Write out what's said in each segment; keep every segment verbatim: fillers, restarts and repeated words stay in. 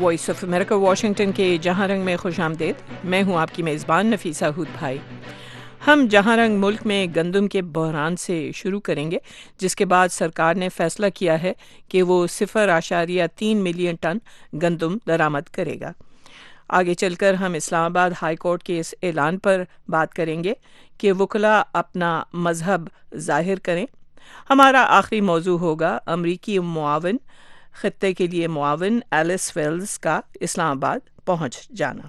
Voice of America Washington کے جہاں رنگ میں خوش آمدید. میں ہوں آپ کی میزبان نفیسہ ہود بھائی. ہم جہاں رنگ ملک میں گندم کے بحران سے شروع کریں گے، جس کے بعد سرکار نے فیصلہ کیا ہے کہ وہ صفر اشاریہ تین ملین ٹن گندم درآمد کرے گا. آگے چل کر ہم اسلام آباد ہائی کورٹ کے اس اعلان پر بات کریں گے کہ وکلاء اپنا مذہب ظاہر کریں. ہمارا آخری موضوع ہوگا امریکی معاون خطے کے لیے معاون ایلس ویلز کا اسلام آباد پہنچ جانا.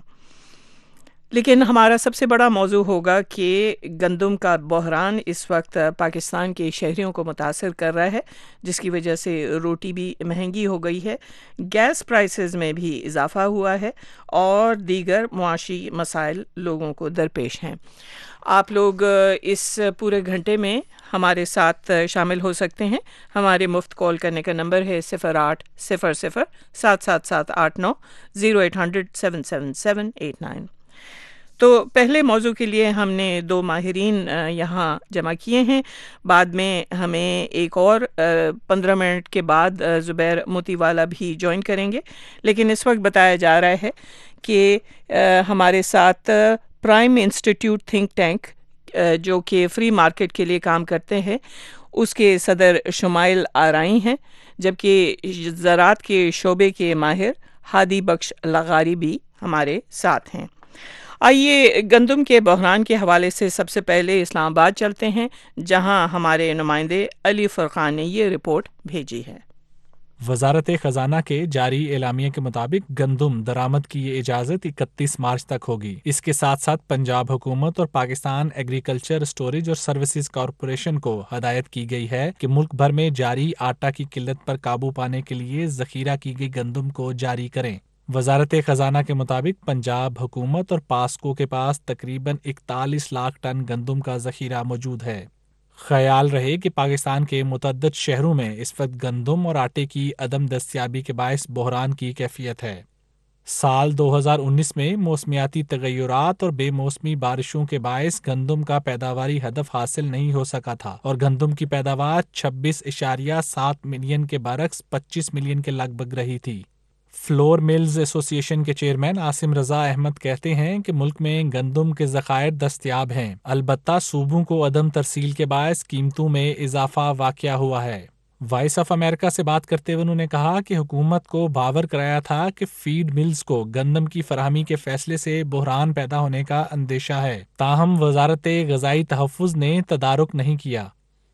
لیکن ہمارا سب سے بڑا موضوع ہوگا کہ گندم کا بحران اس وقت پاکستان کے شہریوں کو متاثر کر رہا ہے، جس کی وجہ سے روٹی بھی مہنگی ہو گئی ہے، گیس پرائسز میں بھی اضافہ ہوا ہے اور دیگر معاشی مسائل لوگوں کو درپیش ہیں. آپ لوگ اس پورے گھنٹے میں ہمارے ساتھ شامل ہو سکتے ہیں. ہمارے مفت کال کرنے کا نمبر ہے صفر آٹھ صفر صفر سات سات سات آٹھ نو zero eight hundred seven seven seven eight nine. تو پہلے موضوع کے لیے ہم نے دو ماہرین یہاں جمع کیے ہیں. بعد میں ہمیں ایک اور پندرہ منٹ کے بعد زبیر موتی والا بھی جوائن کریں گے. لیکن اس وقت بتایا جا رہا ہے کہ ہمارے ساتھ پرائم انسٹیٹیوٹ تھنک ٹینک جو کہ فری مارکیٹ کے لیے کام کرتے ہیں، اس کے صدر شمائل آرائی ہیں، جبکہ زراعت کے شعبے کے ماہر ہادی بخش لغاری بھی ہمارے ساتھ ہیں. آئیے گندم کے بحران کے حوالے سے سب سے پہلے اسلام آباد چلتے ہیں، جہاں ہمارے نمائندے علی فرقان نے یہ رپورٹ بھیجی ہے. وزارت خزانہ کے جاری اعلامیہ کے مطابق گندم درآمد کی یہ اجازت اکتیس مارچ تک ہوگی. اس کے ساتھ ساتھ پنجاب حکومت اور پاکستان ایگریکلچر اسٹوریج اور سروسز کارپوریشن کو ہدایت کی گئی ہے کہ ملک بھر میں جاری آٹا کی قلت پر قابو پانے کے لیے ذخیرہ کی گئی گندم کو جاری کریں. وزارت خزانہ کے مطابق پنجاب حکومت اور پاسکو کے پاس تقریباً اکتالیس لاکھ ٹن گندم کا ذخیرہ موجود ہے. خیال رہے کہ پاکستان کے متعدد شہروں میں اس وقت گندم اور آٹے کی عدم دستیابی کے باعث بحران کی کیفیت ہے. سال دو ہزار انیس میں موسمیاتی تغیرات اور بے موسمی بارشوں کے باعث گندم کا پیداواری ہدف حاصل نہیں ہو سکا تھا اور گندم کی پیداوار چھبیس اشاریہ سات ملین کے برعکس پچیس ملین کے لگ بھگ رہی تھی. فلور ملز ایسوسی ایشن کے چیئرمین عاصم رضا احمد کہتے ہیں کہ ملک میں گندم کے ذخائر دستیاب ہیں، البتہ صوبوں کو عدم ترسیل کے باعث قیمتوں میں اضافہ واقع ہوا ہے. وائس آف امریکہ سے بات کرتے ہوئے انہوں نے کہا کہ حکومت کو باور کرایا تھا کہ فیڈ ملز کو گندم کی فراہمی کے فیصلے سے بحران پیدا ہونے کا اندیشہ ہے، تاہم وزارت غذائی تحفظ نے تدارک نہیں کیا.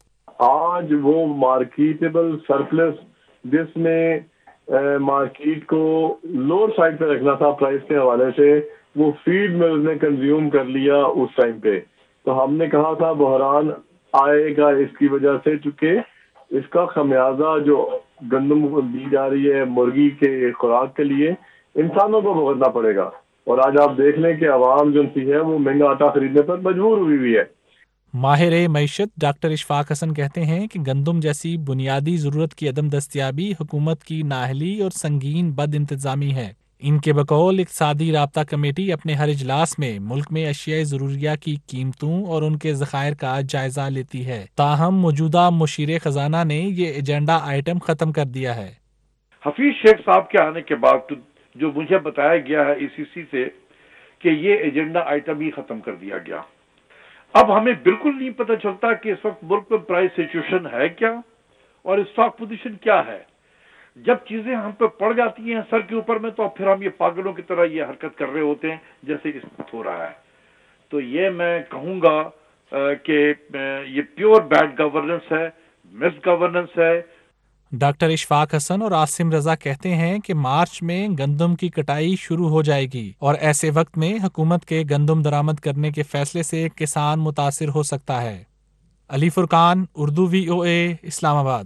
آج وہ مارکیٹیبل سرپلس جس میں مارکیٹ کو لوور سائڈ پہ رکھنا تھا پرائس کے حوالے سے، وہ فیڈ ملز نے کنزیوم کر لیا اس ٹائم پہ. تو ہم نے کہا تھا بحران آئے گا اس کی وجہ سے، چونکہ اس کا خمیازہ جو گندم دی جا رہی ہے مرغی کے خوراک کے لیے انسانوں کو بھگتنا پڑے گا. اور آج آپ دیکھ لیں کہ عوام جو سی ہے وہ مہنگا آٹا خریدنے پر مجبور ہوئی ہوئی ہے. ماہر معیشت ڈاکٹر اشفاق حسن کہتے ہیں کہ گندم جیسی بنیادی ضرورت کی عدم دستیابی حکومت کی نااہلی اور سنگین بد انتظامی ہے. ان کے بقول اقتصادی رابطہ کمیٹی اپنے ہر اجلاس میں ملک میں اشیاء ضروریہ کی قیمتوں اور ان کے ذخائر کا جائزہ لیتی ہے، تاہم موجودہ مشیر خزانہ نے یہ ایجنڈا آئٹم ختم کر دیا ہے. حفیظ شیخ صاحب کے آنے کے بعد جو مجھے بتایا گیا ہے ای سی سی سے کہ یہ ایجنڈا آئٹم ہی ختم کر دیا گیا. اب ہمیں بالکل نہیں پتہ چلتا کہ اس وقت ملک میں پرائس سچویشن ہے کیا اور اسٹاک پوزیشن کیا ہے. جب چیزیں ہم پہ پڑ جاتی ہیں سر کے اوپر میں تو پھر ہم یہ پاگلوں کی طرح یہ حرکت کر رہے ہوتے ہیں جیسے اس وقت ہو رہا ہے. تو یہ میں کہوں گا کہ یہ پیور بیڈ گورننس ہے، مس گورننس ہے. ڈاکٹر اشفاق حسن اور عاصم رضا کہتے ہیں کہ مارچ میں گندم کی کٹائی شروع ہو جائے گی اور ایسے وقت میں حکومت کے گندم درآمد کرنے کے فیصلے سے کسان متاثر ہو سکتا ہے. علی فرقان، اردو وی او اے، اسلام آباد.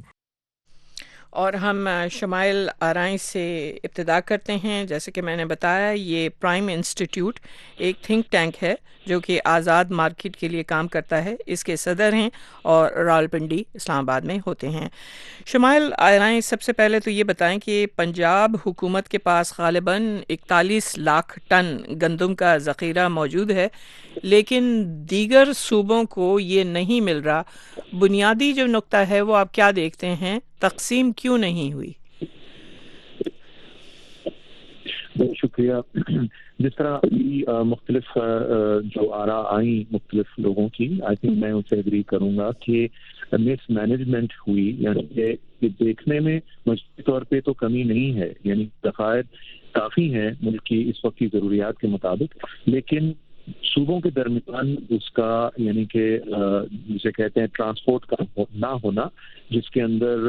اور ہم شمائل آرائی سے ابتدا کرتے ہیں. جیسے کہ میں نے بتایا، یہ پرائم انسٹیٹیوٹ ایک تھنک ٹینک ہے جو کہ آزاد مارکیٹ کے لیے کام کرتا ہے. اس کے صدر ہیں اور راولپنڈی اسلام آباد میں ہوتے ہیں. شمائل آرائی، سب سے پہلے تو یہ بتائیں کہ پنجاب حکومت کے پاس غالباً اکتالیس لاکھ ٹن گندم کا ذخیرہ موجود ہے، لیکن دیگر صوبوں کو یہ نہیں مل رہا. بنیادی جو نقطہ ہے وہ آپ کیا دیکھتے ہیں؟ تقسیم کیوں نہیں ہوئی؟ بہت شکریہ. جس طرح مختلف جو آراء آئیں مختلف لوگوں کی, آئی تھنک میں ان سے ایگری کروں گا کہ مس مینجمنٹ ہوئی, یعنی کہ دیکھنے میں مجموعی طور پہ تو کمی نہیں ہے, یعنی ذخائر کافی ہیں ملک کی اس وقت کی ضروریات کے مطابق, لیکن صوبوں کے درمیان اس کا یعنی کہ جسے کہتے ہیں ٹرانسپورٹ کا نہ ہونا, جس کے اندر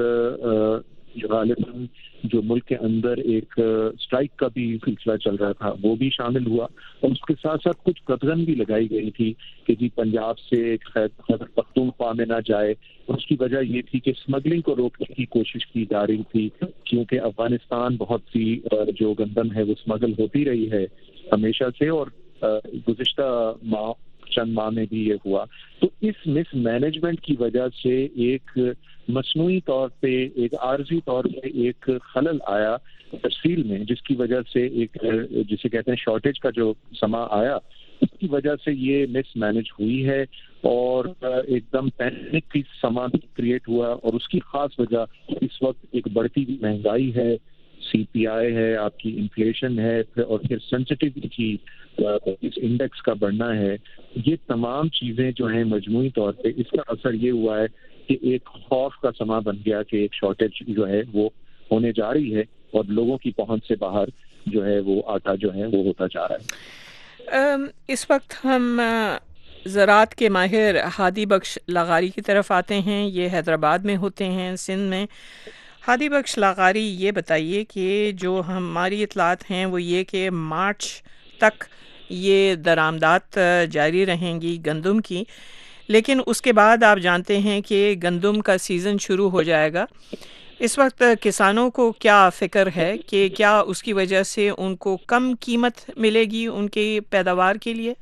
غالباً جو ملک کے اندر ایک اسٹرائک کا بھی سلسلہ چل رہا تھا وہ بھی شامل ہوا, اور اس کے ساتھ ساتھ کچھ قدغن بھی لگائی گئی تھی کہ جی پنجاب سے خیبر پختونخوا میں نہ جائے, اور اس کی وجہ یہ تھی کہ اسمگلنگ کو روکنے کی کوشش کی جا رہی تھی, کیونکہ افغانستان بہت سی جو گندم ہے وہ اسمگل ہوتی رہی ہے ہمیشہ سے, اور گزشتہ ماہ چند ماہ میں بھی یہ ہوا. تو اس مس مینجمنٹ کی وجہ سے ایک مصنوعی طور پہ ایک عارضی طور پہ ایک خلل آیا ترسیل میں, جس کی وجہ سے ایک جسے کہتے ہیں شارٹیج کا جو سما آیا, اس کی وجہ سے یہ مس مینج ہوئی ہے, اور ایک دم پینک کی سما کریٹ ہوا, اور اس کی خاص وجہ اس وقت ایک بڑھتی ہوئی مہنگائی ہے, سی پی آئی ہے, آپ کی انفلیشن ہے, اور پھر سینسٹیوٹی اس انڈیکس کا بڑھنا ہے. یہ تمام چیزیں جو ہیں مجموعی طور پہ اس کا اثر یہ ہوا ہے کہ ایک خوف کا سما بن گیا کہ ایک شارٹیج جو ہے وہ ہونے جا رہی ہے, اور لوگوں کی پہنچ سے باہر جو ہے وہ آٹا جو ہے وہ ہوتا جا رہا ہے. اس وقت ہم زراعت کے ماہر ہادی بخش لاغاری کی طرف آتے ہیں. یہ حیدرآباد میں ہوتے ہیں, سندھ میں. ہادی بخش لاغاری, یہ بتائیے کہ جو ہماری اطلاعات ہیں وہ یہ کہ مارچ تک یہ درآمدات جاری رہیں گی گندم کی, لیکن اس کے بعد آپ جانتے ہیں کہ گندم کا سیزن شروع ہو جائے گا. اس وقت کسانوں کو کیا فکر ہے کہ کیا اس کی وجہ سے ان کو کم قیمت ملے گی ان کی پیداوار کے لیے؟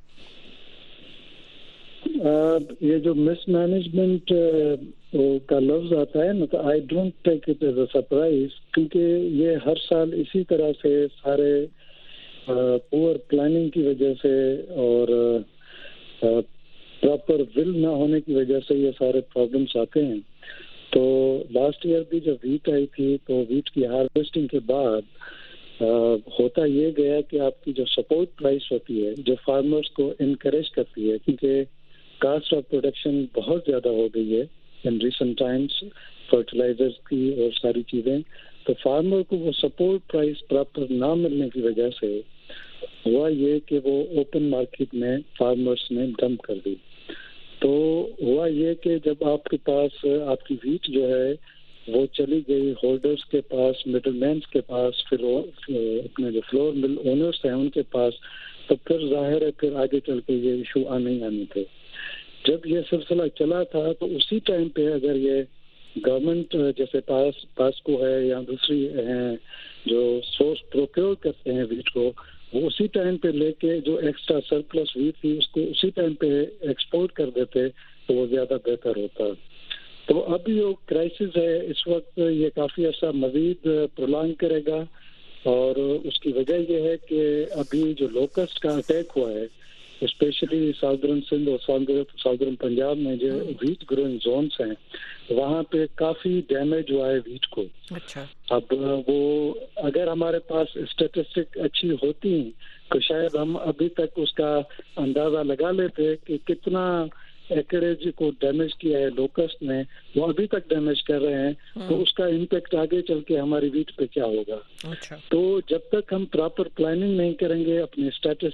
یہ جو مس مینجمنٹ کا لفظ آتا ہے نا, I don't take it as a surprise, کیونکہ یہ ہر سال اسی طرح سے سارے پور پلاننگ کی وجہ سے اور پراپر ول نہ ہونے کی وجہ سے یہ سارے پرابلمس آتے ہیں. تو لاسٹ ایئر بھی جب ویٹ آئی تھی تو ویٹ کی ہارویسٹنگ کے بعد ہوتا یہ گیا کہ آپ کی جو سپورٹ پرائس ہوتی ہے جو فارمرز کو انکریج کرتی ہے, کیونکہ کاسٹ آف پروڈکشن بہت زیادہ ہو گئی ہے ان ریسنٹ ٹائمس, فرٹیلائزرز کی اور ساری چیزیں, تو فارمر کو وہ سپورٹ پرائس پراپر نہ ملنے کی وجہ سے ہوا یہ کہ وہ اوپن مارکیٹ میں فارمرز نے ڈمپ کر دی. تو ہوا یہ کہ جب آپ کے پاس آپ کی ویٹ جو ہے وہ چلی گئی ہولڈرز کے پاس, مڈل مینس کے پاس, پھر اپنے جو فلور مل اونرز ہیں ان کے پاس, تو پھر ظاہر ہے پھر آگے چل کے یہ ایشو آنے ہی آنے تھے. جب یہ سلسلہ چلا تھا تو اسی ٹائم پہ اگر یہ گورنمنٹ جیسے پاس پاسکو ہے یا دوسری ہیں جو سورس پروکیور کرتے ہیں ویٹ کو, وہ اسی ٹائم پہ لے کے جو ایکسٹرا سرپلس ویٹ تھی اس کو اسی ٹائم پہ ایکسپورٹ کر دیتے تو وہ زیادہ بہتر ہوتا. تو اب جو کرائسس ہے اس وقت یہ کافی عرصہ مزید پرولانگ کرے گا, اور اس کی وجہ یہ ہے کہ ابھی جو لوکسٹ کا اٹیک ہوا ہے اسپیشلی ساؤدرن سندھ اور ساؤدرن پنجاب میں جو ویٹ گروئنگ زونس ہیں وہاں پہ کافی ڈیمیج ہوا ہے ویٹ کو. اچھا, اب وہ اگر ہمارے پاس اسٹیٹسٹک اچھی ہوتی تو شاید ہم ابھی تک اس کا اندازہ لگا لیتے کہ کتنا ایکڑیج کو ڈیمیج کیا ہے لوکسٹ نے, وہ ابھی تک ڈیمیج کر رہے ہیں, تو اس کا امپیکٹ آگے چل کے ہماری ویٹ پہ کیا ہوگا. اچھا, تو جب تک ہم پراپر پلاننگ نہیں کریں گے, اپنی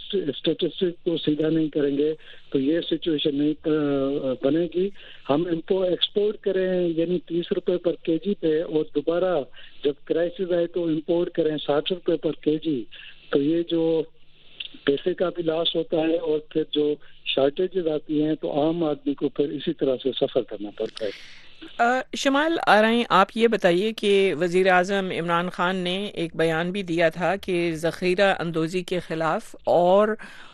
اسٹیٹسٹک کو سیدھا نہیں کریں گے, تو یہ سچویشن نہیں بنے گی. ہم ان کو ایکسپورٹ کریں یعنی تیس روپے پر کے جی پہ, اور دوبارہ جب کرائسس آئے تو امپورٹ کریں ساٹھ روپے پر کے جی, تو یہ جو پیسے کا بھی لاس ہوتا ہے, اور پھر جو شارٹیجز آتی ہیں تو عام آدمی کو پھر اسی طرح سے سفر کرنا پڑتا ہے. شمال آرائیں, آپ یہ بتائیے کہ وزیر اعظم عمران خان نے ایک بیان بھی دیا تھا کہ ذخیرہ اندوزی کے خلاف, اور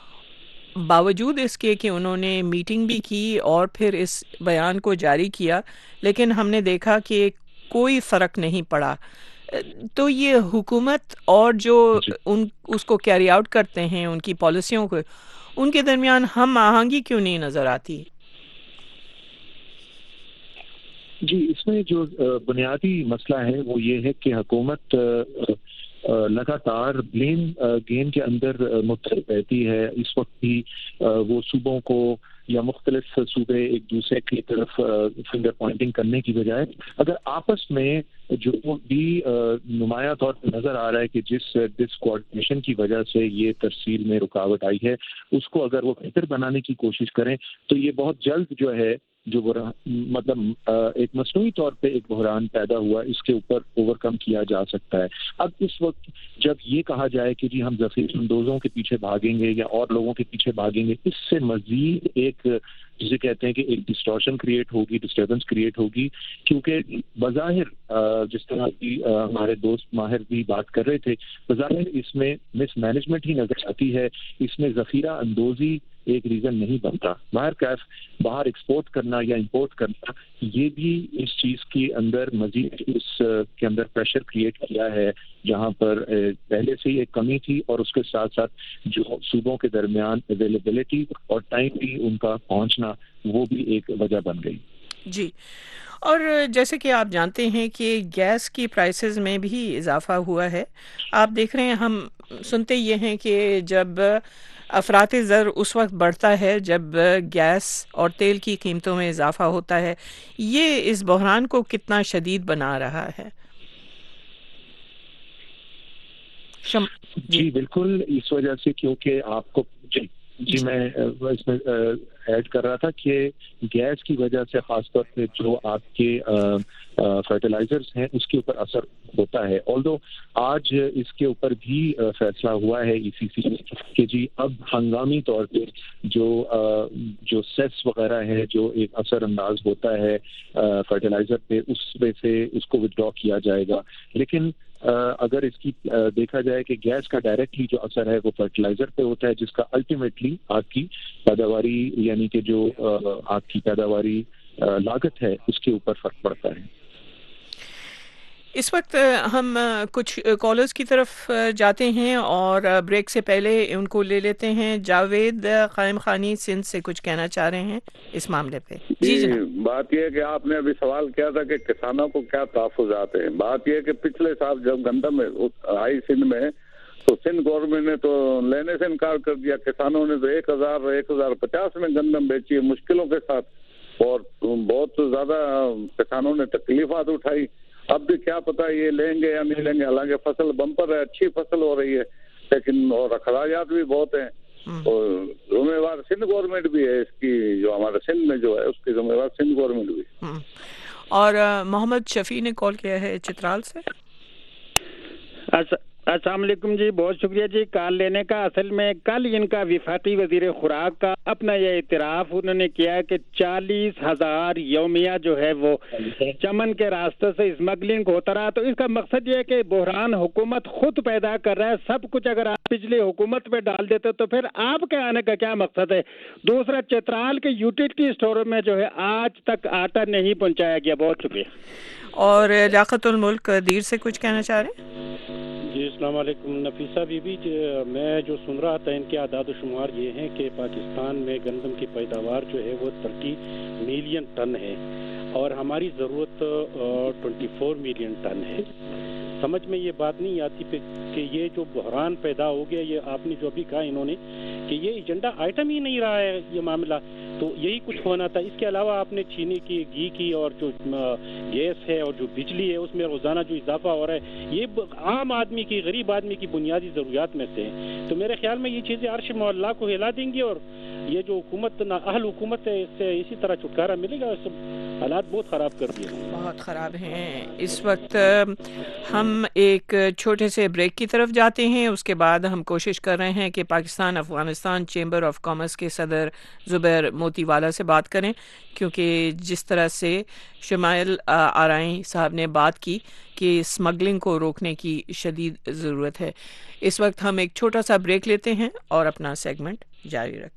باوجود اس کے کہ انہوں نے میٹنگ بھی کی اور پھر اس بیان کو جاری کیا, لیکن ہم نے دیکھا کہ کوئی فرق نہیں پڑا. تو یہ حکومت اور جو ان اس کو کیری آؤٹ کرتے ہیں ان کی پالیسیوں کو, ان کے درمیان ہم آہنگی کیوں نہیں نظر آتی؟ جی, اس میں جو بنیادی مسئلہ ہے وہ یہ ہے کہ حکومت لگاتار بلیم گیم کے اندر مبتلا رہتی ہے. اس وقت بھی وہ صوبوں کو یا مختلف صوبے ایک دوسرے کی طرف فنگر پوائنٹنگ کرنے کی بجائے اگر آپس میں جو بھی نمایاں طور پر نظر آ رہا ہے کہ جس ڈس کوآرڈینیشن کی وجہ سے یہ ترسیل میں رکاوٹ آئی ہے اس کو اگر وہ بہتر بنانے کی کوشش کریں تو یہ بہت جلد جو ہے جو مطلب ایک مصنوعی طور پہ ایک بحران پیدا ہوا اس کے اوپر اوور کم کیا جا سکتا ہے. اب اس وقت جب یہ کہا جائے کہ جی ہم ذخیرہ اندوزوں کے پیچھے بھاگیں گے یا اور لوگوں کے پیچھے بھاگیں گے, اس سے مزید ایک جسے کہتے ہیں کہ ایک ڈسٹورشن کریٹ ہوگی, ڈسٹربنس کریٹ ہوگی, کیونکہ بظاہر جس طرح کی ہمارے دوست ماہر بھی بات کر رہے تھے, بظاہر اس میں مس مینجمنٹ ہی نظر آتی ہے, اس میں ذخیرہ اندوزی ایک ریزن نہیں بنتا. باہر کیف باہر ایکسپورٹ کرنا یا امپورٹ کرنا یہ بھی اس چیز کے اندر مزید اس کے اندر پریشر کریٹ کیا ہے جہاں پر پہلے سے ہی ایک کمی تھی اور اس کے ساتھ ساتھ جو صوبوں کے درمیان اویلیبلٹی اور ٹائم بھی ان کا پہنچنا وہ بھی ایک وجہ بن گئی. جی, اور جیسے کہ آپ جانتے ہیں کہ گیس کی پرائسز میں بھی اضافہ ہوا ہے. آپ دیکھ رہے ہیں, ہم سنتے یہ ہیں کہ جب افراط زر اس وقت بڑھتا ہے جب گیس اور تیل کی قیمتوں میں اضافہ ہوتا ہے. یہ اس بحران کو کتنا شدید بنا رہا ہے؟ شم... جی, جی بالکل, اس وجہ سے کیونکہ آپ کو جی جی میں اس میں ایڈ کر رہا تھا کہ گیس کی وجہ سے خاص طور پہ جو آپ کے فرٹیلائزرز ہیں اس کے اوپر اثر ہوتا ہے. آلدو آج اس کے اوپر بھی فیصلہ ہوا ہے ای سی سی کہ جی اب ہنگامی طور پہ جو جو سیس وغیرہ ہے جو ایک اثر انداز ہوتا ہے فرٹیلائزر پہ اس میں سے اس کو ودرا کیا جائے گا. لیکن اگر اس کی دیکھا جائے کہ گیس کا ڈائریکٹلی جو اثر ہے وہ فرٹیلائزر پہ ہوتا ہے جس کا الٹیمیٹلی آپ کی پیداواری یعنی کہ جو آپ کی پیداواری لاگت ہے اس کے اوپر فرق پڑتا ہے. اس وقت ہم کچھ کالرز کی طرف جاتے ہیں اور بریک سے پہلے ان کو لے لیتے ہیں. جاوید قائم خانی سندھ سے کچھ کہنا چاہ رہے ہیں اس معاملے پہ. جی جناب, بات یہ ہے کہ آپ نے ابھی سوال کیا تھا کہ کسانوں کو کیا تحفظات ہیں. بات یہ ہے کہ پچھلے سال جب گندم آئی سندھ میں تو سندھ گورنمنٹ نے تو لینے سے انکار کر دیا. کسانوں نے تو ایک ہزار ایک ہزار پچاس میں گندم بیچی ہے مشکلوں کے ساتھ, اور بہت زیادہ کسانوں نے تکلیفات اٹھائی. اب بھی کیا پتا یہ لیں گے یا نہیں لیں گے, حالانکہ فصل بمپر ہے, اچھی فصل ہو رہی ہے, لیکن اور اخراجات بھی بہت ہیں. اور ذمہ وار سندھ گورنمنٹ بھی ہے اس کی, جو ہمارے سندھ میں جو ہے اس کی ذمہ وار سندھ گورنمنٹ بھی. اور محمد شفیع نے کال کیا ہے چترال سے. السلام علیکم جی, بہت شکریہ جی کال لینے کا. اصل میں کل ان کا وفاقی وزیر خوراک کا اپنا یہ اعتراف انہوں نے کیا ہے کہ چالیس ہزار یومیہ جو ہے وہ چمن کے راستے سے اسمگلنگ ہوتا رہا. تو اس کا مقصد یہ ہے کہ بحران حکومت خود پیدا کر رہا ہے. سب کچھ اگر آپ پچھلی حکومت پہ ڈال دیتے تو پھر آپ کے آنے کا کیا مقصد ہے. دوسرا, چترال کے یوٹیلیٹی اسٹوروں میں جو ہے آج تک آٹا نہیں پہنچایا گیا. بہت شکریہ. اور لیاقت الملک دیر سے کچھ کہنا چاہ رہے ہیں. جی السلام علیکم. نفیسہ بی بی, میں جو سن رہا تھا ان کے اعداد و شمار یہ ہیں کہ پاکستان میں گندم کی پیداوار جو ہے وہ تھرٹی ملین ٹن ہے اور ہماری ضرورت ٹوینٹی فور ملین ٹن ہے. سمجھ میں یہ بات نہیں آتی کہ یہ جو بحران پیدا ہو گیا, یہ آپ نے جو ابھی کہا انہوں نے کہ یہ ایجنڈا آئٹم ہی نہیں رہا ہے یہ معاملہ, تو یہی کچھ ہونا تھا. اس کے علاوہ آپ نے چینی کی, گھی کی اور جو گیس ہے اور جو بجلی ہے اس میں روزانہ جو اضافہ ہو رہا ہے یہ عام آدمی کی, غریب آدمی کی بنیادی ضروریات میں سے ہیں. تو میرے خیال میں یہ چیزیں عرش مولا کو ہلا دیں گی اور یہ جو حکومت نااہل حکومت ہے اس سے اسی طرح چھٹکارا ملے گا. حالات بہت خراب کر دیے, بہت خراب ہیں. اس وقت ہم ایک چھوٹے سے بریک کی طرف جاتے ہیں. اس کے بعد ہم کوشش کر رہے ہیں کہ Pakistan Afghanistan chamber of commerce کے صدر زبیر موتی والا سے بات کریں, کیونکہ جس طرح سے شمائل آرائیں صاحب نے بات کی کہ اسمگلنگ کو روکنے کی شدید ضرورت ہے. اس وقت ہم ایک چھوٹا سا بریک لیتے ہیں اور اپنا سیگمنٹ جاری رکھتے ہیں.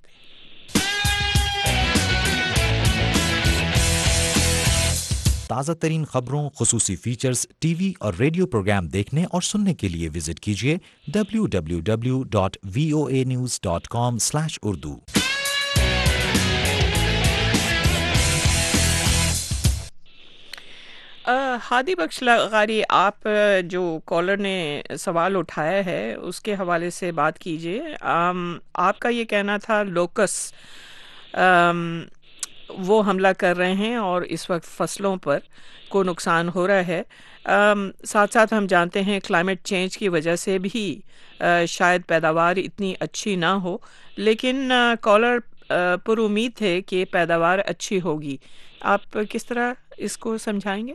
تازہ ترین خبروں, خصوصی فیچرز, ٹی وی اور ریڈیو پروگرام دیکھنے اور سننے کے لیے وزٹ کیجیے W W W dot V O A news dot com slash Urdu. Hadi Bakhsh لغاری، آپ جو کالر نے سوال اٹھایا ہے اس کے حوالے سے بات کیجیے. آپ کا یہ کہنا تھا لوکس وہ حملہ کر رہے ہیں اور اس وقت فصلوں پر کو نقصان ہو رہا ہے. ساتھ ساتھ ہم جانتے ہیں کلائمیٹ چینج کی وجہ سے بھی شاید پیداوار اتنی اچھی نہ ہو، لیکن کالر پر امید تھے کہ پیداوار اچھی ہوگی. آپ کس طرح اس کو سمجھائیں گے؟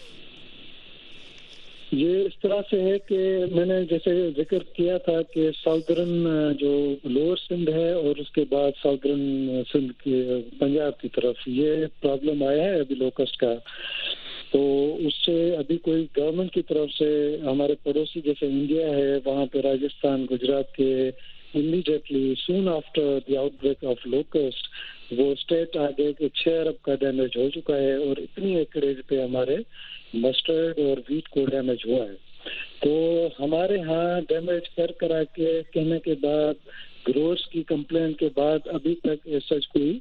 یہ اس طرح سے ہے کہ میں نے جیسے ذکر کیا تھا کہ ساؤدرن جو لوور سندھ ہے اور اس کے بعد ساؤدرن سندھ کے پنجاب کی طرف یہ پرابلم آیا ہے ابھی لوکسٹ کا. تو اس سے ابھی کوئی گورنمنٹ کی طرف سے ہمارے پڑوسی جیسے انڈیا ہے وہاں پہ راجستھان گجرات کے immediately soon after the outbreak of locust وہ اسٹیٹ آگے کہ چھ ارب کا ڈیمیج ہو چکا ہے اور اتنی ایکڑیج پہ ہمارے مسٹرڈ اور ویٹ کو ڈیمیج ہوا ہے. تو ہمارے ہاں ڈیمیج کر کرا کے کہنے کے بعد گروس کی کمپلینٹ کے بعد ابھی تک سچ کوئی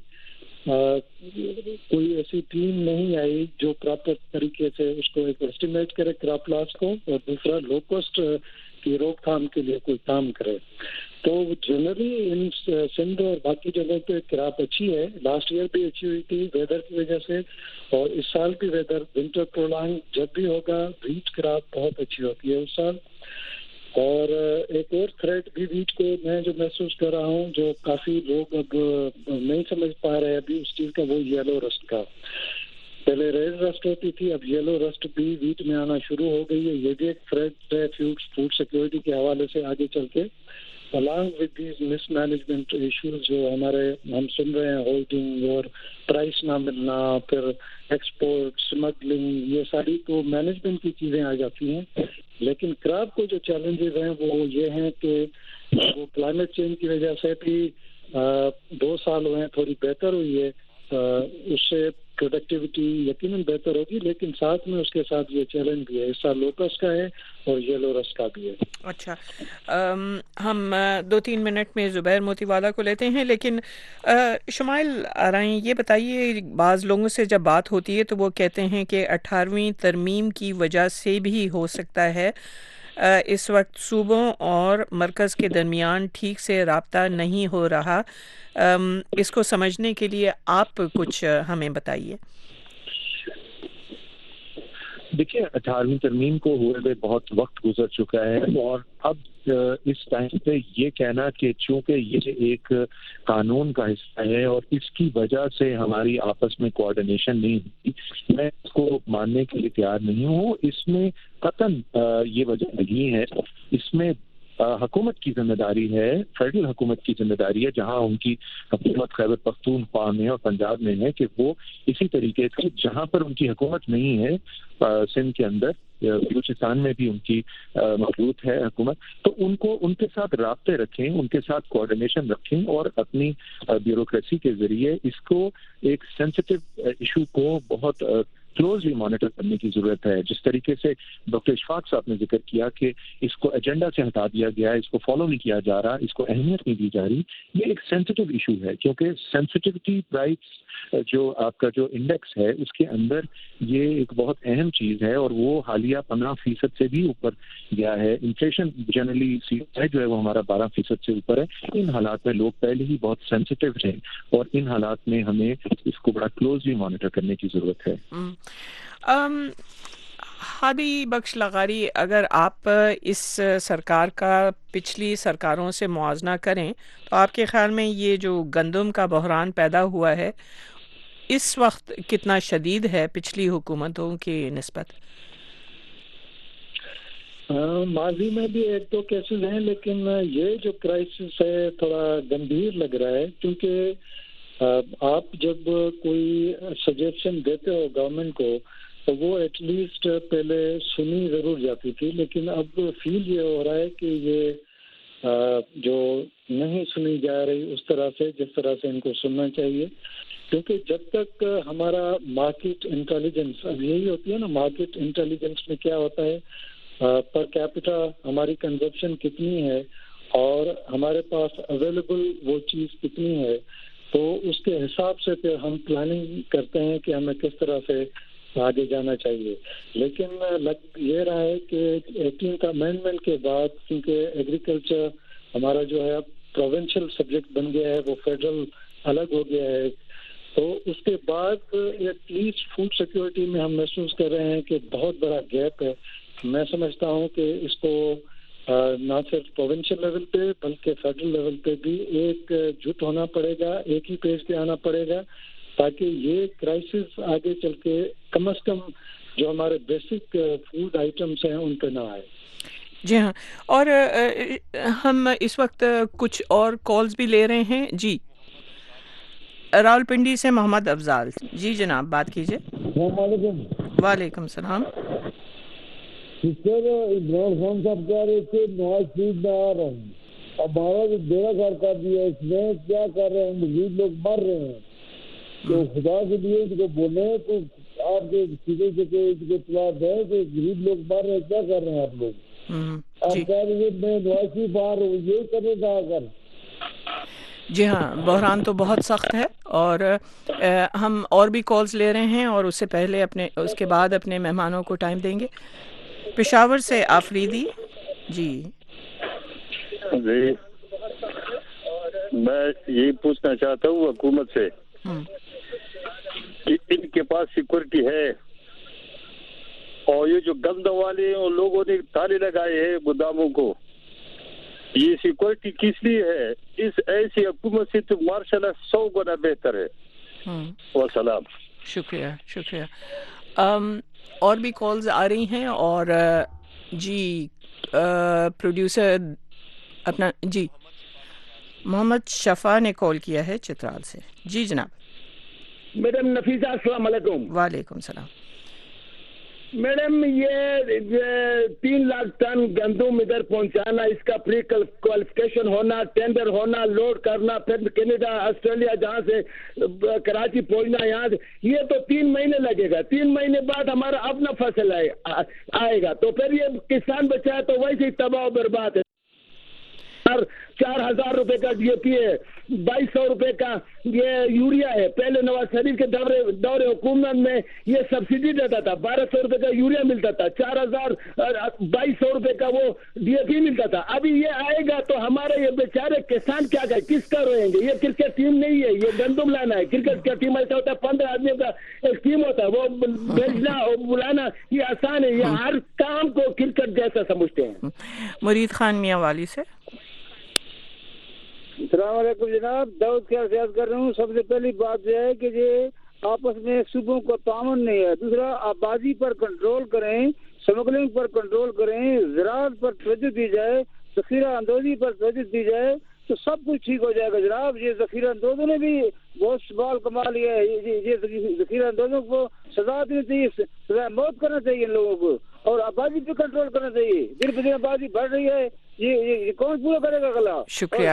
کوئی ایسی ٹیم نہیں آئی جو پراپر طریقے سے اس کو ایک ایسٹیمیٹ کرے کراپ لاس کو اور دوسرا لوکسٹ کی روک تھام کے لیے کوئی کام کرے. تو جنرلی ان سندھ اور باقی جگہوں پہ کراپ اچھی ہے. لاسٹ ایئر بھی اچھی ہوئی تھی ویدر کی وجہ سے، اور اس سال بھی ویدر ونٹر پرولانگ جب بھی ہوگا ویٹ کراپ بہت اچھی ہوتی ہے اس سال. اور ایک اور تھریٹ بھی ویٹ کو میں جو محسوس کر رہا ہوں جو کافی لوگ اب نہیں سمجھ پا رہے ابھی اس چیز کا، وہ یلو رسٹ کا. پہلے ریڈ رسٹ ہوتی تھی، اب یلو رسٹ بھی ویٹ میں آنا شروع ہو گئی ہے. یہ بھی ایک تھریٹ ہے فوڈ سیکورٹی کے حوالے سے آگے چل کے. along with these mismanagement issues جو ہمارے ہم سن رہے ہیں، ہولڈنگ اور پرائس نہ ملنا، پھر ایکسپورٹ اسمگلنگ، یہ ساری تو مینجمنٹ کی چیزیں آ جاتی ہیں. لیکن کراپ کو جو چیلنجز ہیں وہ یہ ہیں کہ وہ کلائمیٹ چینج کی وجہ سے بھی دو سال ہوئے ہیں تھوڑی بہتر ہوئی ہے، اس سے پروڈکٹیوٹی یقیناً بہتر ہوگی، لیکن ساتھ میں اس کے ساتھ یہ چیلنج بھی ہے. اس سال لوکس کا ہے اور یلو رسٹ کا بھی ہے. اچھا، ہم دو تین منٹ میں زبیر موتی والا کو لیتے ہیں، لیکن شمائل آرائیں یہ بتائیے، بعض لوگوں سے جب بات ہوتی ہے تو وہ کہتے ہیں کہ اٹھارہویں ترمیم کی وجہ سے بھی ہو سکتا ہے اس وقت صوبوں اور مرکز کے درمیان ٹھیک سے رابطہ نہیں ہو رہا. اس کو سمجھنے کے لیے آپ کچھ ہمیں بتائیے. دیکھیے، اٹھارہویں ترمیم کو ہوئے ہوئے بہت وقت گزر چکا ہے، اور اب اس ٹائم پہ یہ کہنا کہ چونکہ یہ ایک قانون کا حصہ ہے اور اس کی وجہ سے ہماری آپس میں کوآرڈینیشن نہیں ہوتی، میں اس کو ماننے کے لیے تیار نہیں ہوں. اس میں قطعاً یہ وجہ نہیں ہے. اس میں حکومت کی ذمہ داری ہے، فیڈرل حکومت کی ذمہ داری ہے، جہاں ان کی حکومت خیبر پختونخوا میں اور پنجاب میں ہے، کہ وہ اسی طریقے سے جہاں پر ان کی حکومت نہیں ہے، سندھ کے اندر، بلوچستان میں بھی ان کی موجود ہے حکومت، تو ان کو ان کے ساتھ رابطے رکھیں، ان کے ساتھ کوآرڈینیشن رکھیں، اور اپنی بیوروکریسی کے ذریعے اس کو ایک سینسٹیو ایشو کو بہت کلوزلی مانیٹر کرنے کی ضرورت ہے. جس طریقے سے ڈاکٹر اشفاق صاحب نے ذکر کیا کہ اس کو ایجنڈا سے ہٹا دیا گیا ہے، اس کو فالو نہیں کیا جا رہا، اس کو اہمیت نہیں دی جا رہی، یہ ایک سینسٹیو ایشو ہے. کیونکہ سینسٹیوٹی پرائس جو آپ کا جو انڈیکس ہے اس کے اندر یہ ایک بہت اہم چیز ہے، اور وہ حالیہ پندرہ فیصد سے بھی اوپر گیا ہے. انفلیشن جنرلی سی ہے جو ہے وہ ہمارا بارہ فیصد سے اوپر ہے. ان حالات میں لوگ پہلے ہی بہت سینسٹیو ہیں، اور ان حالات میں ہمیں اس کو بڑا کلوزلی مانیٹر کرنے کی ضرورت ہے. ہادی بخش لغاری، اگر آپ اس سرکار کا پچھلی سرکاروں سے موازنہ کریں تو آپ کے خیال میں یہ جو گندم کا بحران پیدا ہوا ہے اس وقت کتنا شدید ہے پچھلی حکومتوں کی نسبت؟ ماضی میں بھی ایک دو کیسز ہیں، لیکن یہ جو کرائسس ہے تھوڑا گمبھیر لگ رہا ہے، کیونکہ آپ جب کوئی سجیشن دیتے ہو گورنمنٹ کو تو وہ ایٹ لیسٹ پہلے سنی ضرور جاتی تھی، لیکن اب فیل یہ ہو رہا ہے کہ یہ جو نہیں سنی جا رہی اس طرح سے جس طرح سے ان کو سننا چاہیے. کیونکہ جب تک ہمارا مارکیٹ انٹیلیجنس، اب یہی ہوتی ہے نا، مارکیٹ انٹیلیجنس میں کیا ہوتا ہے، پر کیپٹا ہماری کنزپشن کتنی ہے اور ہمارے پاس اویلیبل وہ چیز کتنی ہے، تو اس کے حساب سے پھر ہم پلاننگ کرتے ہیں کہ ہمیں کس طرح سے آگے جانا چاہیے. لیکن لگ یہ رہا ہے کہ ایٹینتھ امینڈمنٹ کے بعد کیونکہ ایگریکلچر ہمارا جو ہے اب پروونشل سبجیکٹ بن گیا ہے, وہ فیڈرل الگ ہو گیا ہے, تو اس کے بعد ایٹ لیسٹ فوڈ سیکورٹی میں ہم محسوس کر رہے ہیں کہ بہت بڑا گیپ ہے. میں سمجھتا ہوں کہ اس کو نہ صرف پروونشل لیول پہ بلکہ فیڈرل لیول پہ بھی ایک جٹ ہونا پڑے گا, ایک ہی پیج پہ آنا پڑے گا, تاکہ یہ کرائسس آگے چل کے کم از کم جو ہمارے بیسک فوڈ آئٹمس ہیں ان پہ نہ آئے. جی ہاں, اور ہم اس وقت کچھ اور کالز بھی لے رہے ہیں. جی, راولپنڈی سے محمد افضال. جی جناب, بات کیجیے. السلام علیکم. وعلیکم السلام. سسٹر عمران خان صاحب کہہ رہے تھے نواز شریف میں آ رہے ہیں, ہمارا جو بیڑا گھر کر دیا اس میں کیا کر رہے ہیں, مزید لوگ مر رہے ہیں, تو خدا کے لیے ان کو بولے تو آپ کے سیدھے سے اطلاع دیں کہ غریب لوگ مر رہے ہیں, کیا کر رہے ہیں آپ لوگ. آپ کہہ رہے ہیں میں نواز شریف آ رہا ہوں, یہی کرنے کا کر. جی ہاں, بحران تو بہت سخت ہے, اور ہم اور بھی کالز لے رہے ہیں, اور اس سے پہلے اپنے اس کے بعد اپنے مہمانوں کو ٹائم دیں گے. پشاور سے آفریدی. جی جی, میں یہی پوچھنا چاہتا ہوں حکومت سے کہ ان کے پاس سیکورٹی ہے, اور یہ جو گند والے ان لوگوں نے تالے لگائے ہیں گوداموں کو, یہ سیکورٹی کس لیے ہے؟ اس ایسی حکومت سے تو ماشاء اللہ سو گنا بہتر ہے. والسلام. شکریہ شکریہ. اور بھی کالز آ رہی ہیں, اور جی پروڈیوسر اپنا جی محمد شفا نے کال کیا ہے چترال سے. جی جناب. میڈم نفیسہ السلام علیکم. وعلیکم السلام. میڈم یہ تین لاکھ ٹن گندم ادھر پہنچانا, اس کا پری کوالیفکیشن ہونا, ٹینڈر ہونا, لوڈ کرنا, پھر کینیڈا آسٹریلیا جہاں سے کراچی پہنچنا, یہاں سے یہ تو تین مہینے لگے گا. تین مہینے بعد ہمارا اپنا فصل آئے گا, تو پھر یہ کسان بچہ تو ویسے ہی تباہ و برباد ہے. چار ہزار روپے کا ڈی اے پی ہے, بائیس سو روپے کا یہ یوریا ہے. پہلے نواز شریف کے دور دور حکومت میں یہ سبسڈی دیتا تھا, بارہ سو روپے کا یوریا ملتا تھا, چار ہزار بائیس سو روپے کا وہ ڈی اے پی ملتا تھا. ابھی یہ آئے گا تو ہمارے یہ بیچارے کسان کیا گئے, کس کا روئیں گے؟ یہ کرکٹ ٹیم نہیں ہے, یہ گندم لانا ہے. کرکٹ کا ٹیم ایسا ہوتا ہے پندرہ آدمیوں کا ایک ٹیم ہوتا ہے, وہ بھیجنا اور بلانا یہ آسان ہے. یہ ہر کام کو کرکٹ جیسا سمجھتے ہیں. مرید خان میاں والی سے. السلام علیکم جناب, داؤد خیر سے عرض کر رہا ہوں. سب سے پہلی بات یہ ہے کہ یہ آپس میں صوبوں کا تعاون نہیں ہے. دوسرا, آبادی پر کنٹرول کریں, سمگلنگ پر کنٹرول کریں, زراعت پر توجہ دی جائے, ذخیرہ اندوزی پر توجہ دی جائے, تو سب کچھ ٹھیک ہو جائے گا جناب. یہ ذخیرہ اندوزوں نے بھی بہت سوال کما لیا ہے. یہ ذخیرہ اندوزوں کو سزا دینی چاہیے, سزا موت کرنا چاہیے ان لوگوں کو, اور آبادی پہ کنٹرول کرنا چاہیے. دن بدن آبادی بڑھ رہی ہے, یہ یہ کون پورا کرے گا غلہ؟ شکریہ.